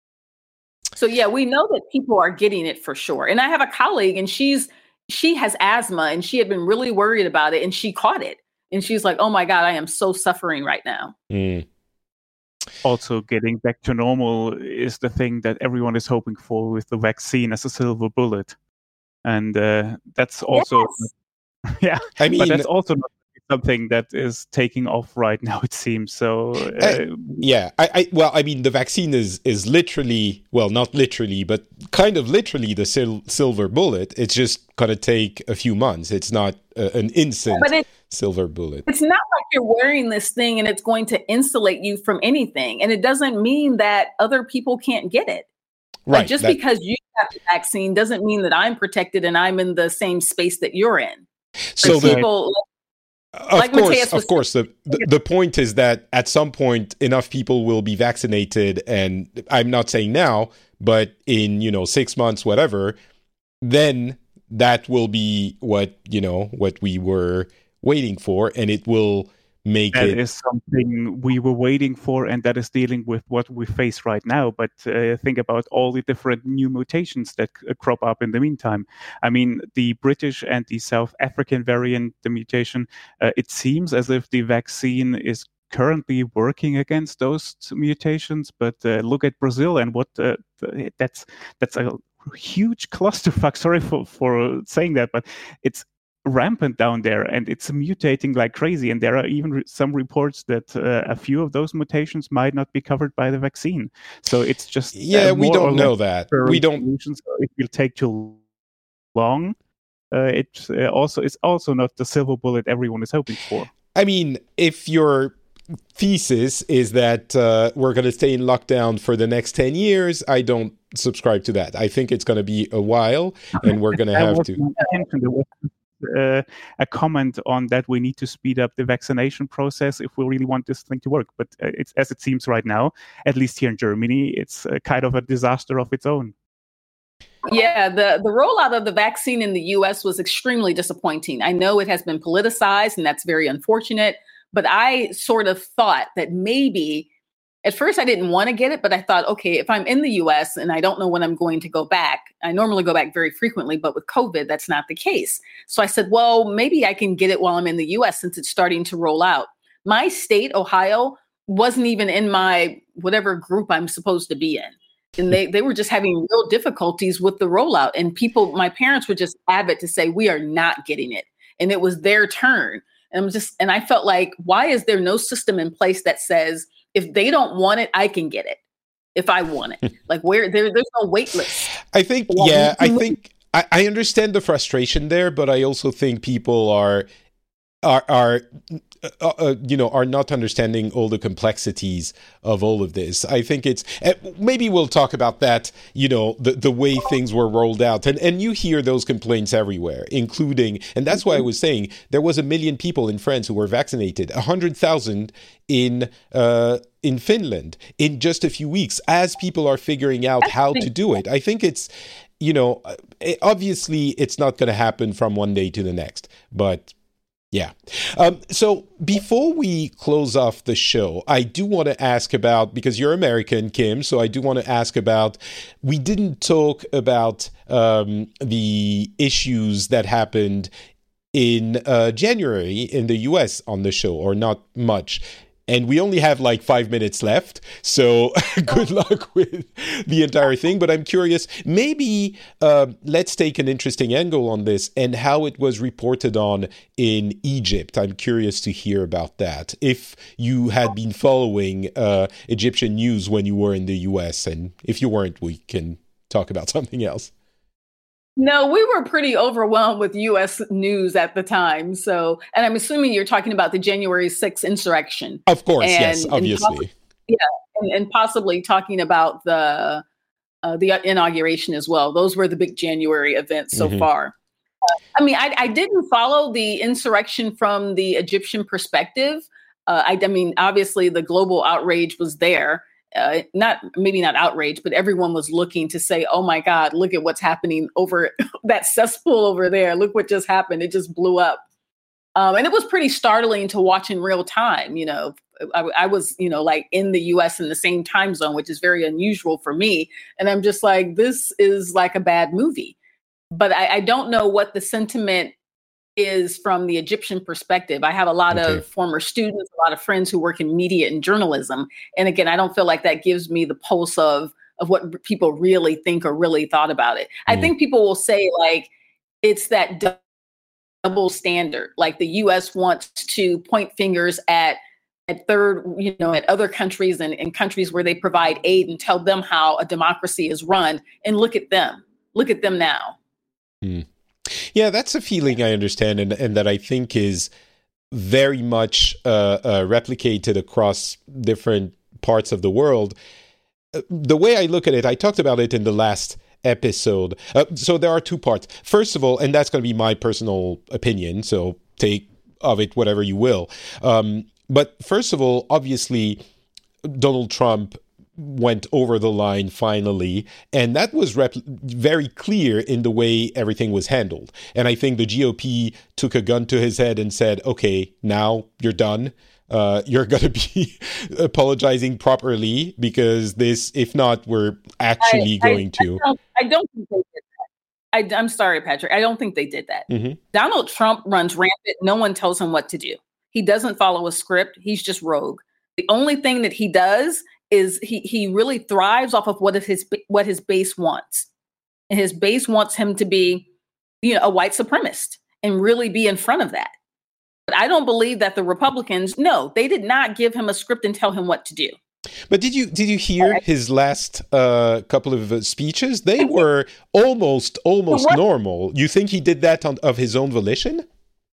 So yeah, we know that people are getting it for sure. And I have a colleague and she's, she has asthma and she had been really worried about it and she caught it. And she's like, oh my God, I am so suffering right now. Mm. Also, getting back to normal is the thing that everyone is hoping for with the vaccine as a silver bullet. And uh, that's also, yes. yeah, I mean, but that's also not something that is taking off right now, it seems. So, uh, uh, yeah, I, I, well, I mean, the vaccine is, is literally, well, not literally, but kind of literally the sil- silver bullet. It's just going to take a few months. It's not uh, an instant yeah, it, silver bullet. It's not like you're wearing this thing and it's going to insulate you from anything. And it doesn't mean that other people can't get it. Right. Like just that, because you have the vaccine doesn't mean that I'm protected and I'm in the same space that you're in. So the, people... Of like course, of course. The, the the point is that at some point enough people will be vaccinated, and I'm not saying now, but in, you know, six months, whatever, then that will be what, you know, what we were waiting for, and it will make that it... That is something we were waiting for, and that is dealing with what we face right now. But uh, think about all the different new mutations that uh, crop up in the meantime. I mean, the British and the South African variant, the mutation, uh, it seems as if the vaccine is currently working against those mutations. But uh, look at Brazil and what uh, that's that's a huge clusterfuck. Sorry for, for saying that, but it's rampant down there and it's mutating like crazy, and there are even re- some reports that uh, a few of those mutations might not be covered by the vaccine. So it's just yeah uh, we don't know that we don't so it will take too long. Uh, it uh, also it's also not the silver bullet everyone is hoping for. I mean, if your thesis is that uh, we're going to stay in lockdown for the next ten years, I don't subscribe to that. I think it's going to be a while and we're going to have to Uh, a comment on that we need to speed up the vaccination process if we really want this thing to work. But uh, it's as it seems right now, at least here in Germany, it's uh, kind of a disaster of its own. Yeah, the, the rollout of the vaccine in the U S was extremely disappointing. I know it has been politicized and that's very unfortunate, but I sort of thought that maybe at first I didn't want to get it, but I thought, okay, if I'm in the U S and I don't know when I'm going to go back, I normally go back very frequently, but with COVID, that's not the case. So I said, well, maybe I can get it while I'm in the U S since it's starting to roll out. My state, Ohio, wasn't even in my whatever group I'm supposed to be in. And they, they were just having real difficulties with the rollout. And people, my parents were just avid to say, we are not getting it. And it was their turn. And I'm just, and I felt like, why is there no system in place that says, if they don't want it, I can get it if I want it. Like where there, there's no wait list. I think, yeah, I think, I, I understand the frustration there, but I also think people are are are uh, uh, you know are not understanding all the complexities of all of this. I think it's uh, maybe we'll talk about that. You know, the the way things were rolled out, and and you hear those complaints everywhere, including, and that's why I was saying there was a million people in France who were vaccinated, a hundred thousand in uh, in Finland in just a few weeks, as people are figuring out how to do it. I think it's, you know, obviously it's not going to happen from one day to the next, but. Yeah. Um, so before we close off the show, I do want to ask about, because you're American, Kim, so I do want to ask about, we didn't talk about um, the issues that happened in uh, January in the U S on the show, or not much. And we only have like five minutes left, so good luck with the entire thing. But I'm curious, maybe uh, let's take an interesting angle on this and how it was reported on in Egypt. I'm curious to hear about that. If you had been following uh, Egyptian news when you were in the U S, and if you weren't, we can talk about something else. No, we were pretty overwhelmed with U S news at the time. So, and I'm assuming you're talking about the January sixth insurrection. Of course, and, yes, obviously. And possibly, yeah, and, and possibly talking about the uh, the inauguration as well. Those were the big January events so mm-hmm. far. Uh, I mean, I, I didn't follow the insurrection from the Egyptian perspective. Uh, I, I mean, obviously, the global outrage was there. Uh, not maybe not outrage, but everyone was looking to say, oh, my God, look at what's happening over that cesspool over there. Look what just happened. It just blew up. Um, and it was pretty startling to watch in real time. You know, I, I was, you know, like in the U S in the same time zone, which is very unusual for me. And I'm just like, this is like a bad movie. But I, I don't know what the sentiment is from the Egyptian perspective. I have a lot okay. of former students, a lot of friends who work in media and journalism. And again, I don't feel like that gives me the pulse of, of what people really think or really thought about it. Mm. I think people will say like, it's that double standard. Like the U S wants to point fingers at at third, you know, at other countries and, and countries where they provide aid and tell them how a democracy is run. And look at them. Look at them now. Mm. Yeah, that's a feeling I understand, and, and that I think is very much uh, uh, replicated across different parts of the world. Uh, the way I look at it, I talked about it in the last episode. Uh, so there are two parts. First of all, and that's going to be my personal opinion, so take of it whatever you will. Um, but first of all, obviously, Donald Trump went over the line finally, and that was rep- very clear in the way everything was handled. And I think the G O P took a gun to his head and said, okay, now you're done. Uh, you're going to be apologizing properly, because this, if not, we're actually I, going I, to. I don't, I don't think they did that. I, I'm sorry, Patrick. I don't think they did that. Mm-hmm. Donald Trump runs rampant. No one tells him what to do. He doesn't follow a script. He's just rogue. The only thing that he does is he he really thrives off of what his what his base wants. And his base wants him to be, you know, a white supremacist and really be in front of that. But I don't believe that the Republicans, no, they did not give him a script and tell him what to do. But did you did you hear his last uh, couple of uh, speeches? They were almost almost normal. You think he did that on, of his own volition?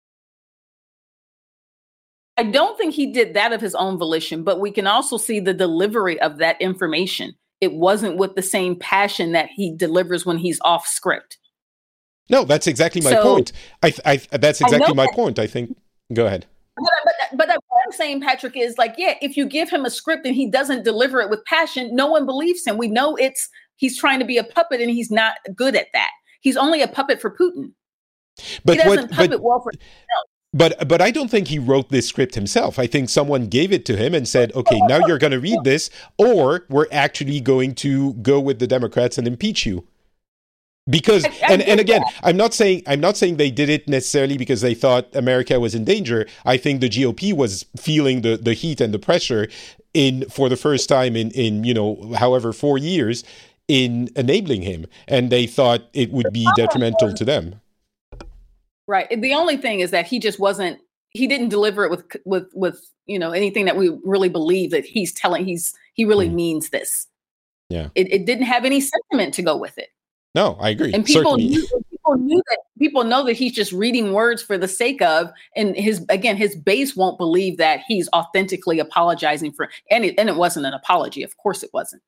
I don't think he did that of his own volition, but we can also see the delivery of that information. It wasn't with the same passion that he delivers when he's off script. No, that's exactly my so, point. I, I, that's exactly my that. point. I think. Go ahead. But, but, but what I'm saying, Patrick, is like, yeah, if you give him a script and he doesn't deliver it with passion, no one believes him. We know it's he's trying to be a puppet, and he's not good at that. He's only a puppet for Putin. But he doesn't what, puppet but, well for himself. But but I don't think he wrote this script himself. I think someone gave it to him and said, okay, now you're going to read this, or we're actually going to go with the Democrats and impeach you. Because, I, I and, and again, that. I'm not saying I'm not saying they did it necessarily because they thought America was in danger. I think the G O P was feeling the, the heat and the pressure in for the first time in, in, you know, however, four years in enabling him. And they thought it would be detrimental to them. Right. The only thing is that he just wasn't, he didn't deliver it with, with, with, you know, anything that we really believe that he's telling, he's, he really mm. means this. Yeah. It, it didn't have any sentiment to go with it. No, I agree. And people Certainly. knew, people knew that people know that he's just reading words for the sake of, and his again his base won't believe that he's authentically apologizing for, and it, and it wasn't an apology. Of course, it wasn't.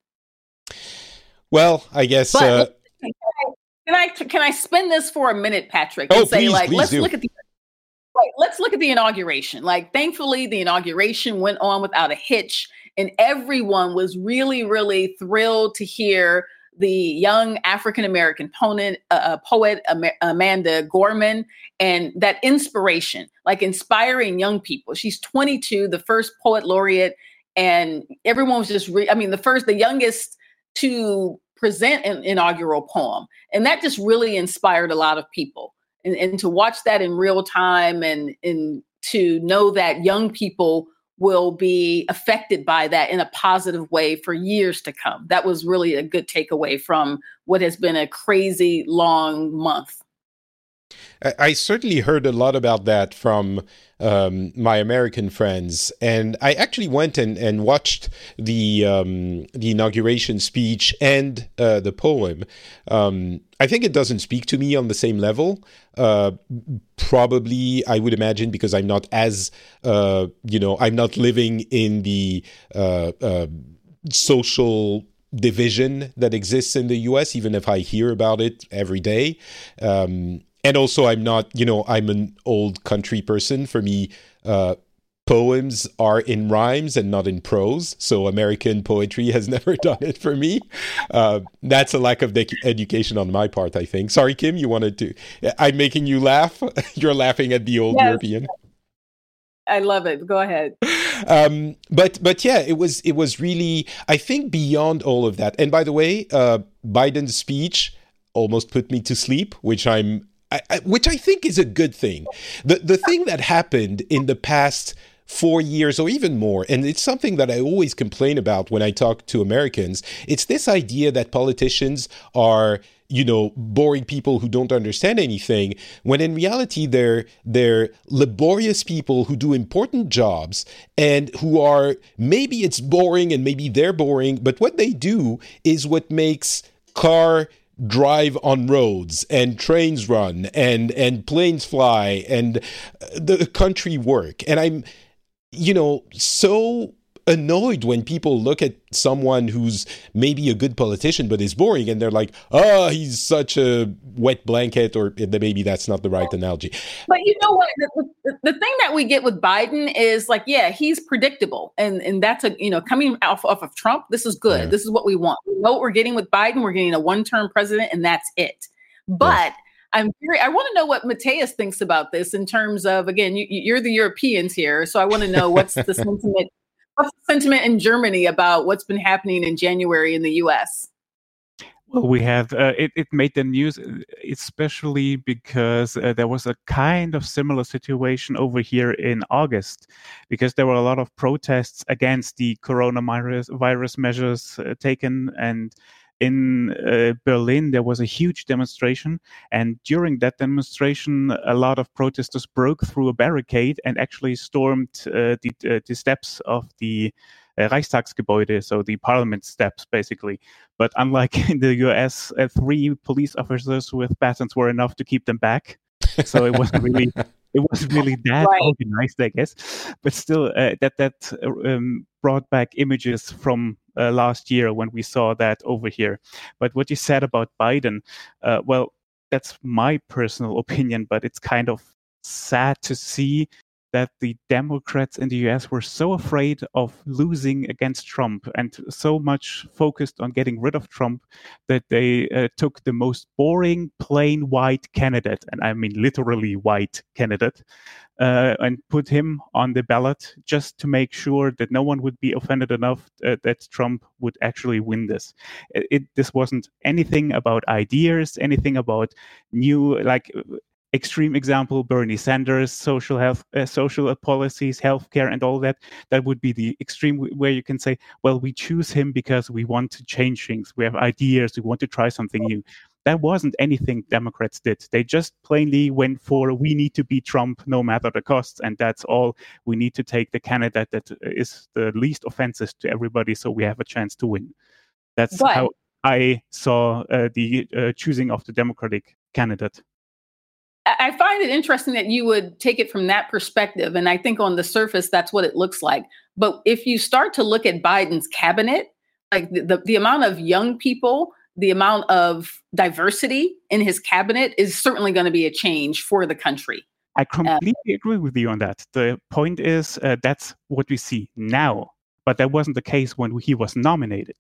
Well, I guess. But, uh, can I can I can I spin this for a minute, Patrick, and oh, say please, like please let's do. look at the right, let's look at the inauguration. Like, thankfully, the inauguration went on without a hitch, and everyone was really, really thrilled to hear the young African-American poet, uh, poet Am- Amanda Gorman, and that inspiration, like inspiring young people. She's twenty-two, the first poet laureate, and everyone was just, re- I mean, the first, the youngest to present an inaugural poem. And that just really inspired a lot of people. And, and to watch that in real time, and, and to know that young people will be affected by that in a positive way for years to come. That was really a good takeaway from what has been a crazy long month. I, I certainly heard a lot about that from um, my American friends, and I actually went and, and watched the um, the inauguration speech and uh, the poem. Um, I think it doesn't speak to me on the same level. Uh, probably, I would imagine, because I'm not as, uh, you know, I'm not living in the uh, uh, social division that exists in the U S, even if I hear about it every day. Um, and also, I'm not, you know, I'm an old country person. For me, uh, poems are in rhymes and not in prose. So American poetry has never done it for me. Uh, that's a lack of de- education on my part, I think. Sorry, Kim, you wanted to... I'm making you laugh. You're laughing at the old Yes. European. I love it. Go ahead. Um, but but yeah, it was it was really, I think, beyond all of that. And by the way, uh, Biden's speech almost put me to sleep, which I'm I, I, which I think is a good thing. The the thing that happened in the past four years or even more, and it's something that I always complain about when I talk to Americans, it's this idea that politicians are, you know, boring people who don't understand anything, when in reality they're they're laborious people who do important jobs and who are, maybe it's boring and maybe they're boring, but what they do is what makes car drive on roads and trains run and and planes fly and the country work. And I'm, you know, so annoyed when people look at someone who's maybe a good politician but is boring, and they're like, oh, he's such a wet blanket, or maybe that's not the right analogy. But you know what? The, the, the thing that we get with Biden is like, yeah, he's predictable. And and that's a, you know, coming off, off of Trump, this is good. Yeah. This is what we want. We know what we're getting with Biden. We're getting a one-term president, and that's it. But yeah. I'm very, I want to know what Mateus thinks about this in terms of, again, you, you're the Europeans here. So I want to know what's the sentiment What's the sentiment in Germany about what's been happening in January in the U S? Well, we have, uh, it, it made the news, especially because uh, there was a kind of similar situation over here in August, because there were a lot of protests against the coronavirus virus measures uh, taken. And in uh, Berlin, there was a huge demonstration. And during that demonstration, a lot of protesters broke through a barricade and actually stormed uh, the, uh, the steps of the uh, Reichstagsgebäude, so the parliament steps, basically. But unlike in the U S, uh, three police officers with batons were enough to keep them back. So it wasn't really... It wasn't really that right. organized, I guess, but still, uh, that that um, brought back images from uh, last year when we saw that over here. But what you said about Biden, uh, well, that's my personal opinion, but it's kind of sad to see that the Democrats in the U S were so afraid of losing against Trump and so much focused on getting rid of Trump that they uh, took the most boring, plain white candidate, and I mean literally white candidate, uh, and put him on the ballot just to make sure that no one would be offended enough uh, that Trump would actually win this. It, it, this wasn't anything about ideas, anything about new, like... extreme example, Bernie Sanders, social health, uh, social policies, healthcare, and all that. That would be the extreme where you can say, well, we choose him because we want to change things. We have ideas. We want to try something new. That wasn't anything Democrats did. They just plainly went for, we need to beat Trump no matter the costs. And that's all. We need to take the candidate that is the least offensive to everybody so we have a chance to win. That's but, how I saw uh, the uh, choosing of the Democratic candidate. I find it interesting that you would take it from that perspective. And I think on the surface, that's what it looks like. But if you start to look at Biden's cabinet, like the, the, the amount of young people, the amount of diversity in his cabinet is certainly going to be a change for the country. I completely um, agree with you on that. The point is uh, that's what we see now, but that wasn't the case when he was nominated.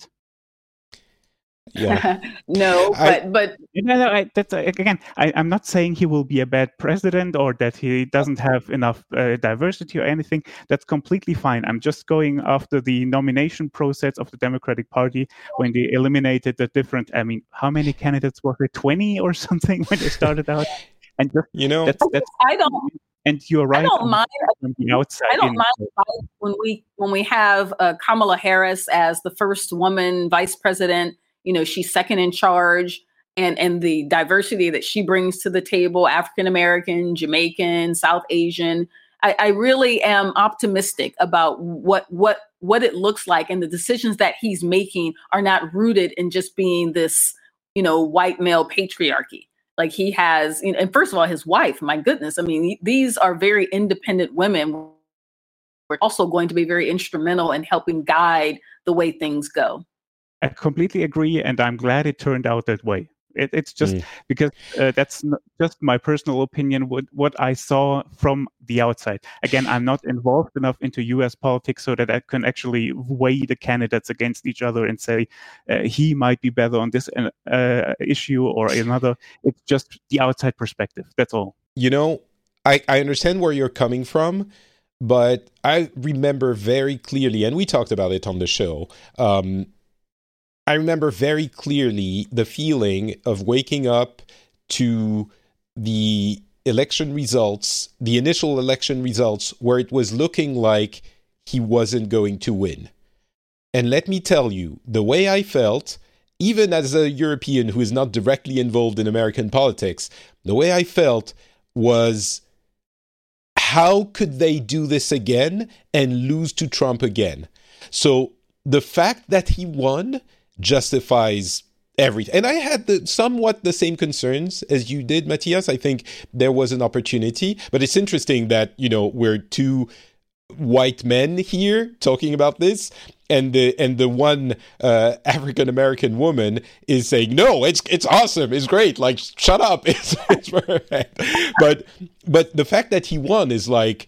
Yeah. no, I, but but no, no, I, that's, uh, again, I, I'm not saying he will be a bad president or that he doesn't have enough uh, diversity or anything. That's completely fine. I'm just going after the nomination process of the Democratic Party when they eliminated the different. I mean, how many candidates were there? twenty or something when they started out. And just, you know, that's, that's, I don't. And you're right. I don't on, mind. on the outside I don't in, mind when we when we have uh, Kamala Harris as the first woman vice president. You know, she's second in charge, and, and the diversity that she brings to the table, African American, Jamaican, South Asian. I, I really am optimistic about what what what it looks like, and the decisions that he's making are not rooted in just being this, you know, white male patriarchy. Like he has, you know, and first of all, his wife, my goodness, I mean, these are very independent women. We're also going to be very instrumental in helping guide the way things go. I completely agree, and I'm glad it turned out that way. It, it's just mm. because uh, that's not just my personal opinion, what, what I saw from the outside. Again, I'm not involved enough into U S politics so that I can actually weigh the candidates against each other and say uh, he might be better on this uh, issue or another. It's just the outside perspective. That's all. You know, I, I understand where you're coming from, but I remember very clearly, and we talked about it on the show, um, I remember very clearly the feeling of waking up to the election results, the initial election results, where it was looking like he wasn't going to win. And let me tell you, the way I felt, even as a European who is not directly involved in American politics, the way I felt was, how could they do this again and lose to Trump again? So the fact that he won justifies everything. And I had the, somewhat the same concerns as you did, Matthias. I think there was an opportunity, but it's interesting that, you know, we're two white men here talking about this, and the and the one uh, African American woman is saying, no, it's it's awesome, it's great, like shut up, it's, it's perfect. But but the fact that he won is like,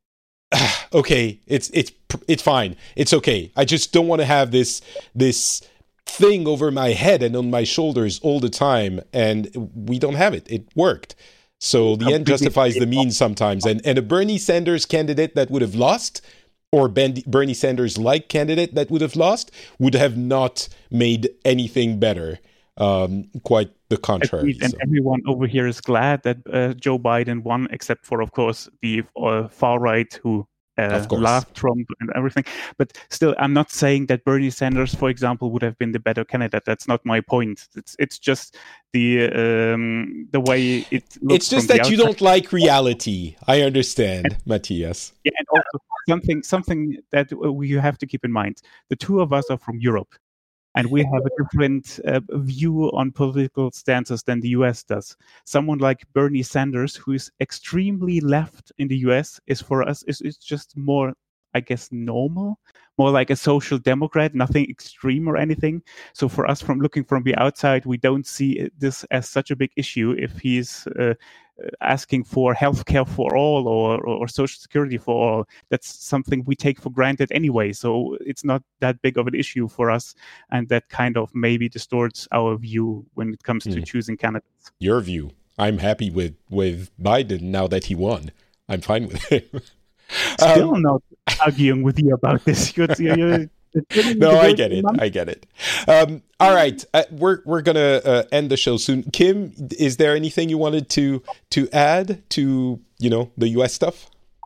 okay, it's it's it's fine, it's okay. I just don't want to have this this. thing over my head and on my shoulders all the time, and we don't have it. It worked. So the end justifies the means sometimes. And and a Bernie Sanders candidate that would have lost, or ben, Bernie Sanders-like candidate that would have lost, would have not made anything better. Um, quite the contrary. And so. Everyone over here is glad that uh, Joe Biden won, except for, of course, the uh, far right who Uh, laughed Trump and everything. But still, I'm not saying that Bernie Sanders, for example, would have been the better candidate. That's not my point. It's it's just the um, the way it looks. It's just that you don't like reality. I understand, and, Matthias. Yeah, and also something something that we have to keep in mind. The two of us are from Europe, and we have a different uh, view on political stances than the U S does. Someone like Bernie Sanders, who is extremely left in the U S, is for us is, is just more, I guess, normal, more like a social democrat, nothing extreme or anything. So for us, from looking from the outside, we don't see this as such a big issue if he's uh, asking for healthcare for all or, or social security for all. That's something we take for granted anyway. So it's not that big of an issue for us. And that kind of maybe distorts our view when it comes to mm. choosing candidates. Your view. I'm happy with, with Biden now that he won. I'm fine with him. Still um, not arguing with you about this. You're, you're, no, I get it. I get it. Um, all right, uh, we're we're gonna uh, end the show soon. Kim, is there anything you wanted to to add to you know the U S stuff?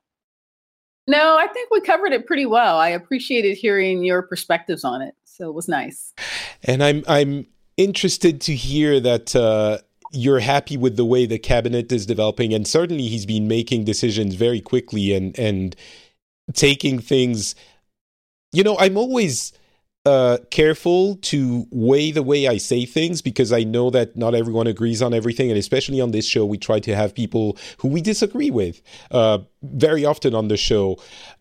No, I think we covered it pretty well. I appreciated hearing your perspectives on it, so it was nice. And I'm I'm interested to hear that uh, you're happy with the way the cabinet is developing, and certainly he's been making decisions very quickly and and taking things. You know, I'm always uh, careful to weigh the way I say things, because I know that not everyone agrees on everything. And especially on this show, we try to have people who we disagree with uh, very often on the show.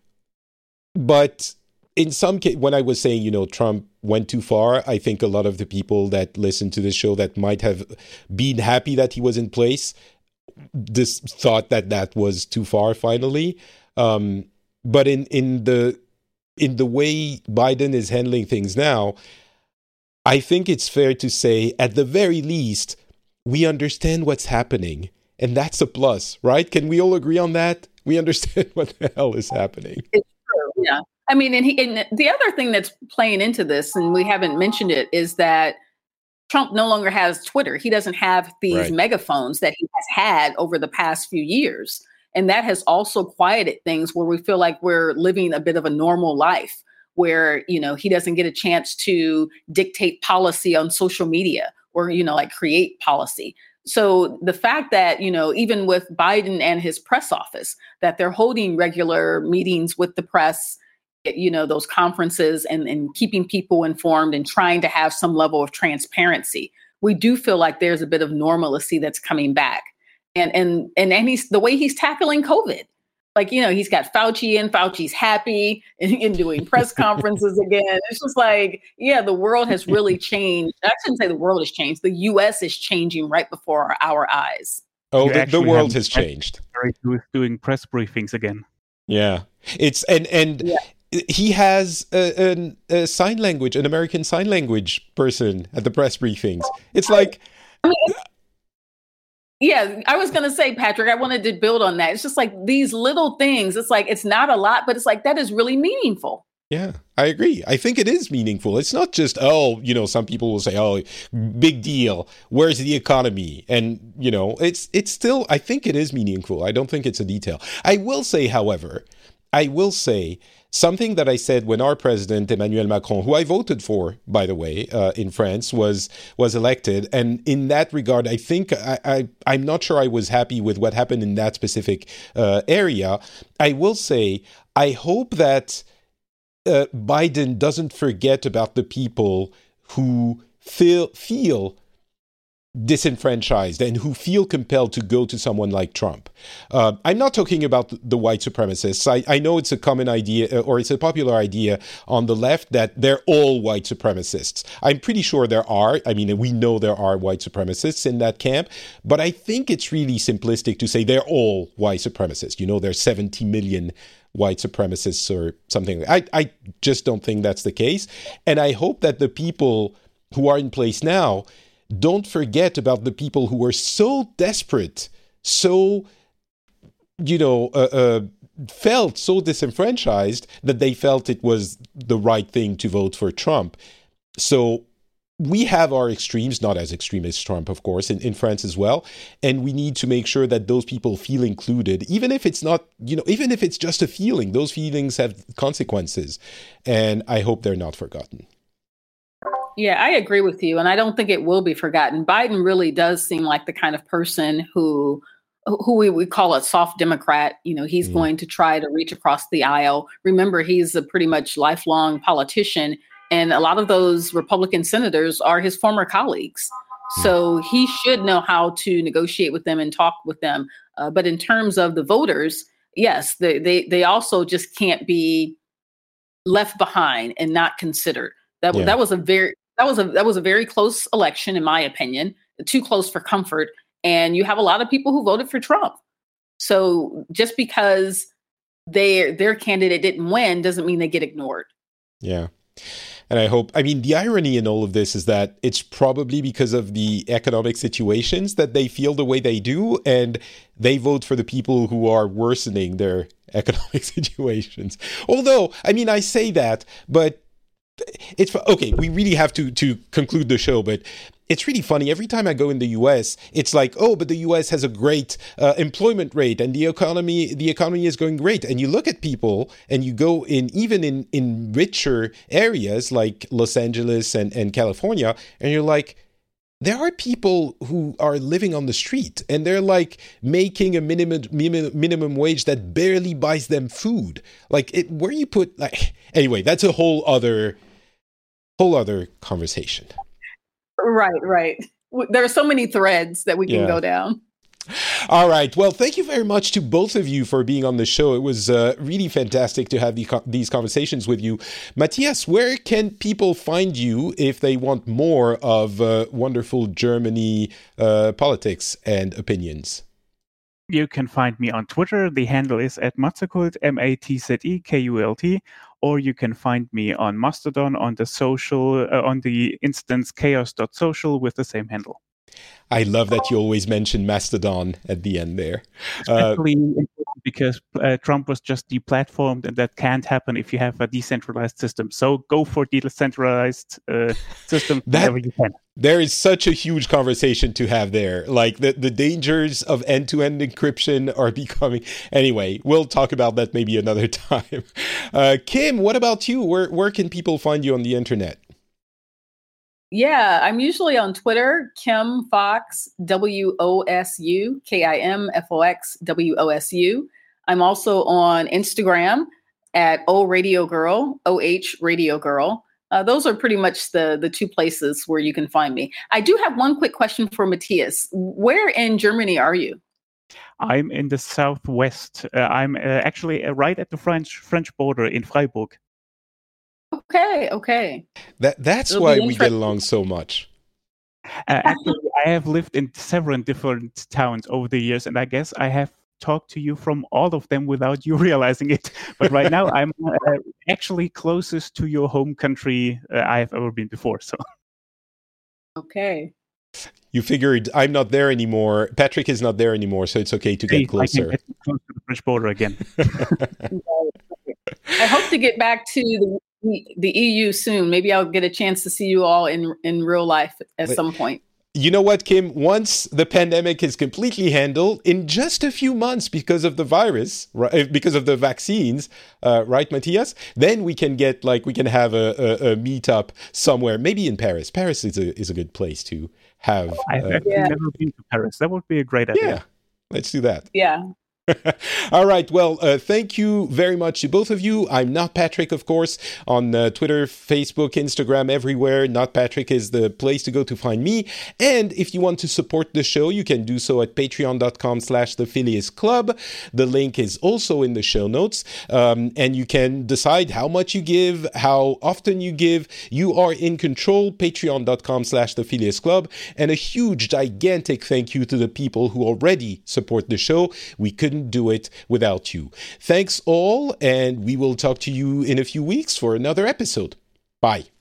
But in some case, when I was saying, you know, Trump went too far, I think a lot of the people that listen to this show that might have been happy that he was in place, this thought that that was too far finally. Um, but in, in the in the way Biden is handling things now, I think it's fair to say, at the very least, we understand what's happening. And that's a plus, right? Can we all agree on that? We understand what the hell is happening. It's true, yeah. I mean, and, he, and the other thing that's playing into this, and we haven't mentioned it, is that Trump no longer has Twitter. He doesn't have these Right. megaphones that he has had over the past few years. And that has also quieted things where we feel like we're living a bit of a normal life where, you know, he doesn't get a chance to dictate policy on social media or, you know, like create policy. So the fact that, you know, even with Biden and his press office, that they're holding regular meetings with the press, you know, those conferences and, and keeping people informed and trying to have some level of transparency, we do feel like there's a bit of normalcy that's coming back. And and and and he's the way he's tackling COVID. Like, you know, he's got Fauci in, Fauci's happy and, and doing press conferences again. It's just like, yeah, the world has really changed. I shouldn't say the world has changed. The U S is changing right before our, our eyes. Oh, You the, the actually world have has changed. Who is doing press briefings again? Yeah. It's and and Yeah. he has a, an, a sign language, an American sign language person at the press briefings. It's like, I mean, yeah, I was going to say, Patrick, I wanted to build on that. It's just like these little things. It's like, it's not a lot, but it's like, that is really meaningful. yeah, I agree. I think it is meaningful. It's not just, oh, you know, some people will say, oh, big deal. Where's the economy? And, you know, it's it's still, I think it is meaningful. I don't think it's a detail. I will say, however, I will say something that I said when our president, Emmanuel Macron, who I voted for, by the way, uh, in France, was was elected. And in that regard, I think I, I, I'm not sure I was happy with what happened in that specific uh, area. I will say, I hope that uh, Biden doesn't forget about the people who feel feel disenfranchised and who feel compelled to go to someone like Trump. Uh, I'm not talking about the white supremacists. I, I know it's a common idea, or it's a popular idea on the left, that they're all white supremacists. I'm pretty sure there are. I mean, we know there are white supremacists in that camp, but I think it's really simplistic to say they're all white supremacists. You know, there's seventy million white supremacists or something. I, I just don't think that's the case. And I hope that the people who are in place now don't forget about the people who were so desperate, so, you know, uh, uh, felt so disenfranchised that they felt it was the right thing to vote for Trump. So we have our extremes, not as extreme as Trump, of course, in, in France as well. And we need to make sure that those people feel included, even if it's not, you know, even if it's just a feeling. Those feelings have consequences. And I hope they're not forgotten. Yeah, I agree with you. And I don't think it will be forgotten. Biden really does seem like the kind of person who who we would call a soft Democrat. You know, he's mm. going to try to reach across the aisle. Remember, he's a pretty much lifelong politician. And a lot of those Republican senators are his former colleagues. Mm. So he should know how to negotiate with them and talk with them. Uh, but in terms of the voters, yes, they, they, they also just can't be left behind and not considered. That, yeah. that was a very That was a that was a very close election, in my opinion, too close for comfort. And you have a lot of people who voted for Trump. So just because they their candidate didn't win doesn't mean they get ignored. Yeah. And I hope, I mean, the irony in all of this is that it's probably because of the economic situations that they feel the way they do, and they vote for the people who are worsening their economic situations. Although, I mean, I say that, but it's okay. We really have to to conclude the show, but it's really funny. Every time I go in the U S, it's like, oh, but the U S has a great uh, employment rate, and the economy the economy is going great. And you look at people, and you go in even in in richer areas like Los Angeles and and California, and you're like, there are people who are living on the street, and they're like making a minimum minimum wage that barely buys them food. Like, it, where you put like anyway, that's a whole other whole other conversation. Right, right. There are so many threads that we can Yeah. go down. All right. Well, thank you very much to both of you for being on the show. It was uh, really fantastic to have the co- these conversations with you. Matthias, where can people find you if they want more of uh, wonderful Germany uh, politics and opinions? You can find me on Twitter. The handle is at Matzekult, M A T Z E K U L T. Or you can find me on Mastodon on the social, uh, on the instance chaos dot social with the same handle. I love that you always mention Mastodon at the end there. Uh, Especially important because uh, Trump was just deplatformed, and that can't happen if you have a decentralized system. So go for decentralized uh, systems That- whenever you can. There is such a huge conversation to have there. Like the, the dangers of end-to-end encryption are becoming... Anyway, we'll talk about that maybe another time. Uh, Kim, what about you? Where, where can people find you on the internet? Yeah, I'm usually on Twitter, Kim Fox, W O S U, K I M F O X, W O S U. I'm also on Instagram at O Radio Girl, O H Radio Girl. Uh, those are pretty much the, the two places where you can find me. I do have one quick question for Matthias. Where in Germany are you? I'm in the southwest. Uh, I'm uh, actually uh, right at the French French border in Freiburg. Okay, okay. That That's It'll why be we get interesting. along so much. Uh, actually, I have lived in several different towns over the years, and I guess I have talked to you from all of them without you realizing it. But right now, I'm uh, actually closest to your home country uh, I have ever been before. So Okay. You figured I'm not there anymore. Patrick is not there anymore, so it's okay to Hey, get I can closer. get close to the French border again. I hope to get back to the, the E U soon. Maybe I'll get a chance to see you all in, in real life at some point. You know what, Kim? Once the pandemic is completely handled, in just a few months because of the virus, right, because of the vaccines, uh, right, Matthias? Then we can get, like, we can have a, a, a meetup somewhere, maybe in Paris. Paris is a is a good place to have. I've Uh, actually Yeah. never been to Paris. That would be a great idea. yeah, let's do that. Yeah. All right. Well, uh, thank you very much to both of you. I'm Not Patrick, of course, on uh, Twitter, Facebook, Instagram, everywhere. Not Patrick is the place to go to find me. And if you want to support the show, you can do so at patreon.com slash the Phileas Club. The link is also in the show notes. Um, and you can decide how much you give, how often you give. You are in control. Patreon.com slash the Phileas Club. And a huge, gigantic thank you to the people who already support the show. We couldn't do it without you. Thanks all, and we will talk to you in a few weeks for another episode. Bye.